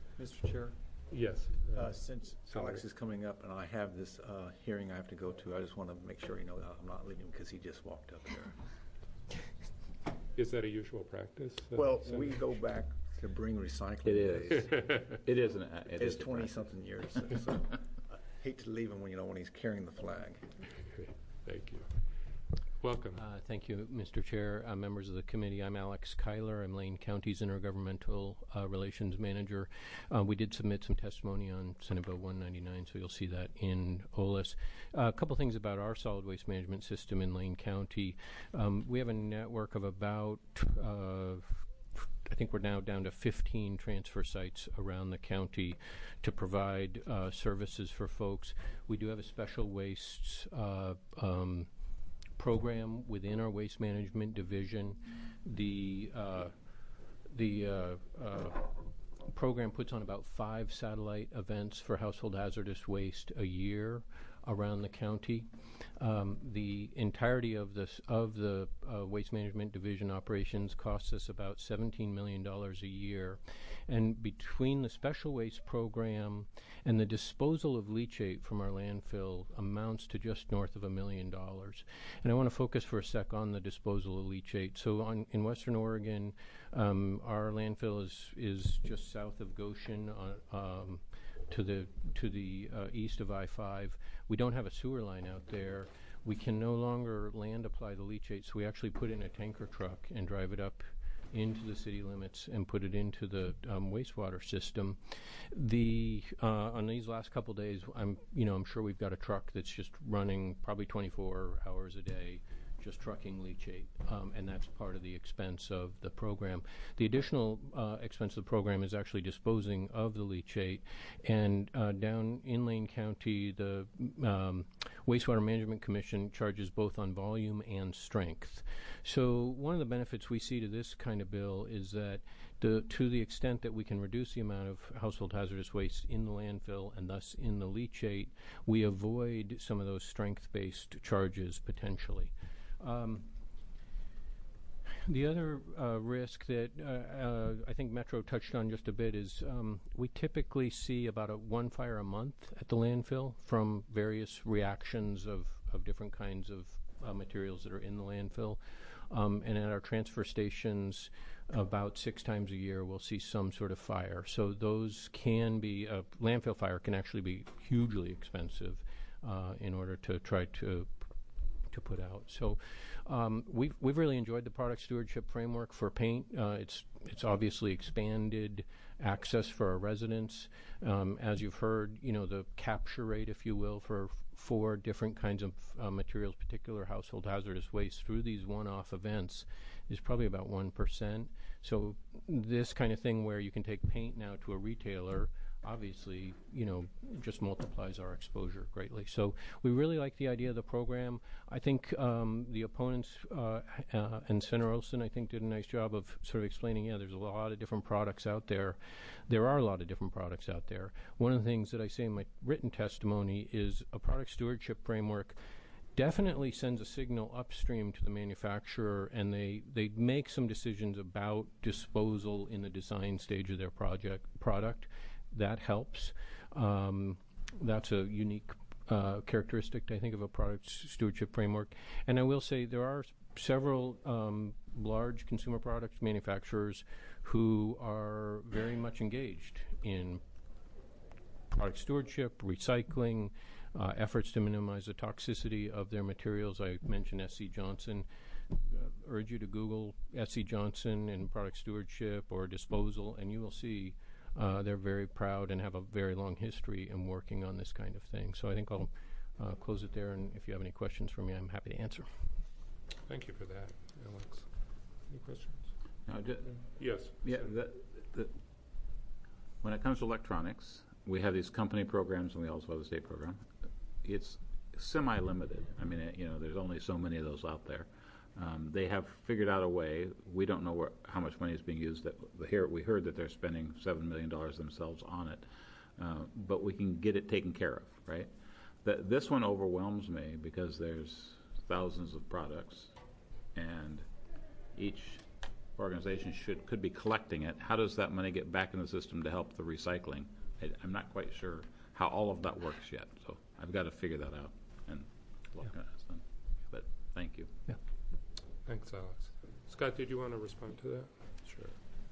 Mister Chair? Yes. Uh, Since sorry. Alex is coming up and I have this uh, hearing I have to go to, I just want to make sure you know that I'm not leaving because he just walked up here. Is that a usual practice? uh, Well, Senator? we go back to bring recycling It is. days. It is an- it It's is a twenty-something years, so so I hate to leave him when, you know, when he's carrying the flag. Thank you. Welcome. Uh, thank you, Mister Chair, uh, members of the committee. I'm Alex Kyler. I'm Lane County's Intergovernmental uh, Relations Manager. Uh, we did submit some testimony on Senate Bill one ninety-nine, so you'll see that in O L A S. Uh, a couple things about our solid waste management system in Lane County. Um, we have a network of about uh, I think we're now down to fifteen transfer sites around the county to provide uh, services for folks. We do have a special wastes uh, um, program within our waste management division. The uh, the uh, uh, program puts on about five satellite events for household hazardous waste a year around the county. Um, the entirety of this of the uh, waste management division operations costs us about seventeen million dollars a year, and between the special waste program and the disposal of leachate from our landfill amounts to just north of a million dollars. And I want to focus for a sec on the disposal of leachate. So on, in Western Oregon, um, our landfill is is just south of Goshen on, um, to the to the uh, east of I five. We don't have a sewer line out there. We can no longer land apply the leachate, so we actually put it in a tanker truck and drive it up into the city limits and put it into the um, wastewater system. The uh, on these last couple days, I'm you know I'm sure we've got a truck that's just running probably twenty-four hours a day, just trucking leachate, um, and that's part of the expense of the program. The additional uh, expense of the program is actually disposing of the leachate, and uh, down in Lane County, the um, Wastewater Management Commission charges both on volume and strength. So one of the benefits we see to this kind of bill is that the, to the extent that we can reduce the amount of household hazardous waste in the landfill and thus in the leachate, we avoid some of those strength-based charges potentially. Um, the other uh, risk that uh, uh, I think Metro touched on just a bit is um, we typically see about a one fire a month at the landfill from various reactions of, of different kinds of uh, materials that are in the landfill. Um, and at our transfer stations, about six times a year, we'll see some sort of fire. So those can be, a landfill fire can actually be hugely expensive uh, in order to try to to put out. So um, we've we've really enjoyed the product stewardship framework for paint. Uh, it's it's obviously expanded access for our residents. Um, as you've heard, you know, the capture rate, if you will, for four different kinds of uh, materials, particular household hazardous waste through these one-off events is probably about one percent. So this kind of thing where you can take paint now to a retailer obviously, you know, just multiplies our exposure greatly. So we really like the idea of the program. I think um, the opponents uh, uh, and Senator Olson, I think, did a nice job of sort of explaining, yeah, there's a lot of different products out there. There are a lot of different products out there. One of the things that I say in my written testimony is a product stewardship framework definitely sends a signal upstream to the manufacturer, and they, they make some decisions about disposal in the design stage of their project product. That helps. Um, that's a unique uh, characteristic, I think, of a product stewardship framework. And I will say there are several um, large consumer products manufacturers who are very much engaged in product stewardship, recycling, uh, efforts to minimize the toxicity of their materials. I mentioned S C Johnson. Uh, urge you to Google S C Johnson and product stewardship or disposal, and you will see Uh, they're very proud and have a very long history in working on this kind of thing. So I think I'll uh, close it there, and if you have any questions for me, I'm happy to answer. Thank you for that, Alex. Any questions? No, ju- Yes. Yeah. The, the, when it comes to electronics, we have these company programs, and we also have the state program. It's semi-limited. I mean, it, you know, there's only so many of those out there. Um, they have figured out a way. We don't know where, how much money is being used. That here we heard that they're spending seven million dollars themselves on it, uh, but we can get it taken care of, right? The, this one overwhelms me because there's thousands of products, and each organizations should could be collecting it. How does that money get back in the system to help the recycling? I, I'm not quite sure how all of that works yet, so I've got to figure that out and look at it. But thank you. Yeah. Thanks, Alex. Scott, did you want to respond to that? Sure.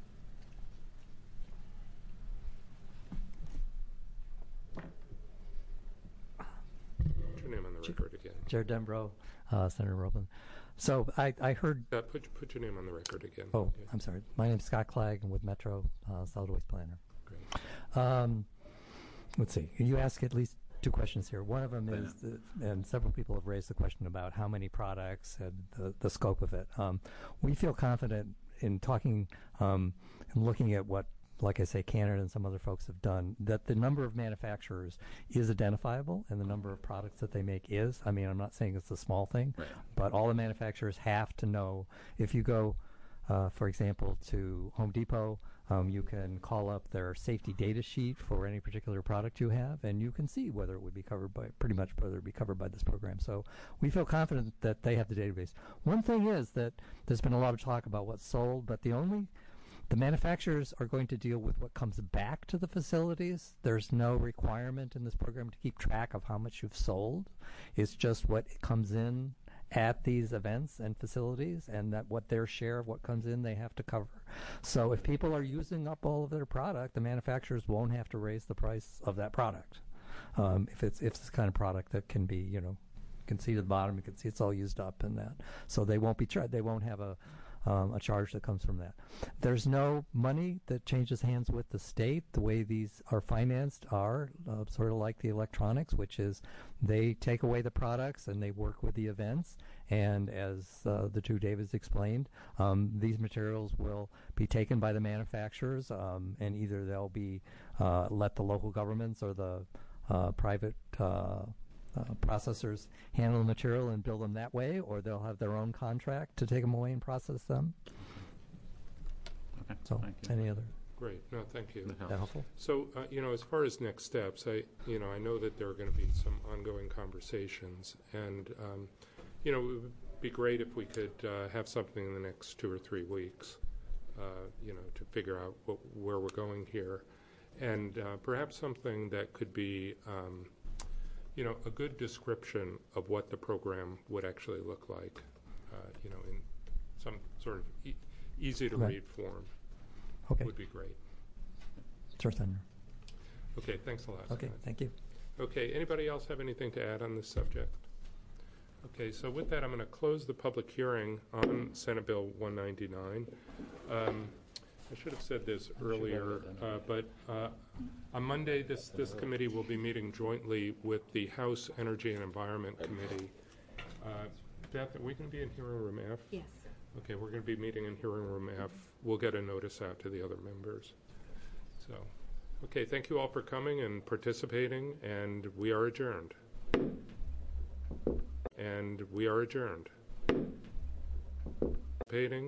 Put your name on the record again. Chair Dembro, uh, Senator Robin. So I, I heard. Uh, put put your name on the record again. Oh, okay. I'm sorry. My name's Scott Clegg. I'm with Metro uh, Solid Waste Planner. Great. Um, let's see. You asked at least two questions here. One of them is, the, and several people have raised the question about how many products and the, the scope of it. Um, we feel confident in talking um, and looking at what, like I say, Canada and some other folks have done, that the number of manufacturers is identifiable and the number of products that they make is. I mean, I'm not saying it's a small thing, right. but all the manufacturers have to know. If you go, uh, for example, to Home Depot, um, you can call up their safety data sheet for any particular product you have, and you can see whether it would be covered by, pretty much whether it would be covered by this program. So we feel confident that they have the database. One thing is that there's been a lot of talk about what's sold, but the only The manufacturers are going to deal with what comes back to the facilities. There's no requirement in this program to keep track of how much you've sold. It's just what comes in at these events and facilities, and that what their share of what comes in they have to cover. So if people are using up all of their product, the manufacturers won't have to raise the price of that product. Um, if it's if it's the kind of product that can be, you know, you can see to the bottom, you can see it's all used up and that. So they won't be tra- they won't have a Um, a charge that comes from that. There's no money that changes hands with the state. The way these are financed are uh, sort of like the electronics, which is they take away the products and they work with the events. And as uh, the two Davids explained, um, these materials will be taken by the manufacturers, um, and either they'll be uh, let the local governments or the uh, private uh, Uh, processors handle the material and build them that way, or they'll have their own contract to take them away and process them. Okay. So, Thank you. any other? Great. No, thank you. That helpful? So, uh, you know, as far as next steps, I, you know, I know that there are going to be some ongoing conversations, and, um, you know, it would be great if we could uh, have something in the next two or three weeks, uh, you know, to figure out what, where we're going here, and uh, perhaps something that could be, um, you know, a good description of what the program would actually look like, uh, you know, in some sort of e- easy-to-read Right. form. Okay. Would be great. Sure, Senator. Okay, thanks a lot. Okay, Scott. thank you. Okay, anybody else have anything to add on this subject? Okay, so with that, I'm going to close the public hearing on Senate Bill one ninety-nine. Um, I should have said this earlier, uh, but uh, on Monday, this, this committee will be meeting jointly with the House Energy and Environment Committee. Uh, Beth, are we going to be in hearing room F? Yes. Okay, we're going to be meeting in hearing room F. We'll get a notice out to the other members. So, okay, thank you all for coming and participating, and we are adjourned. And we are adjourned. Participating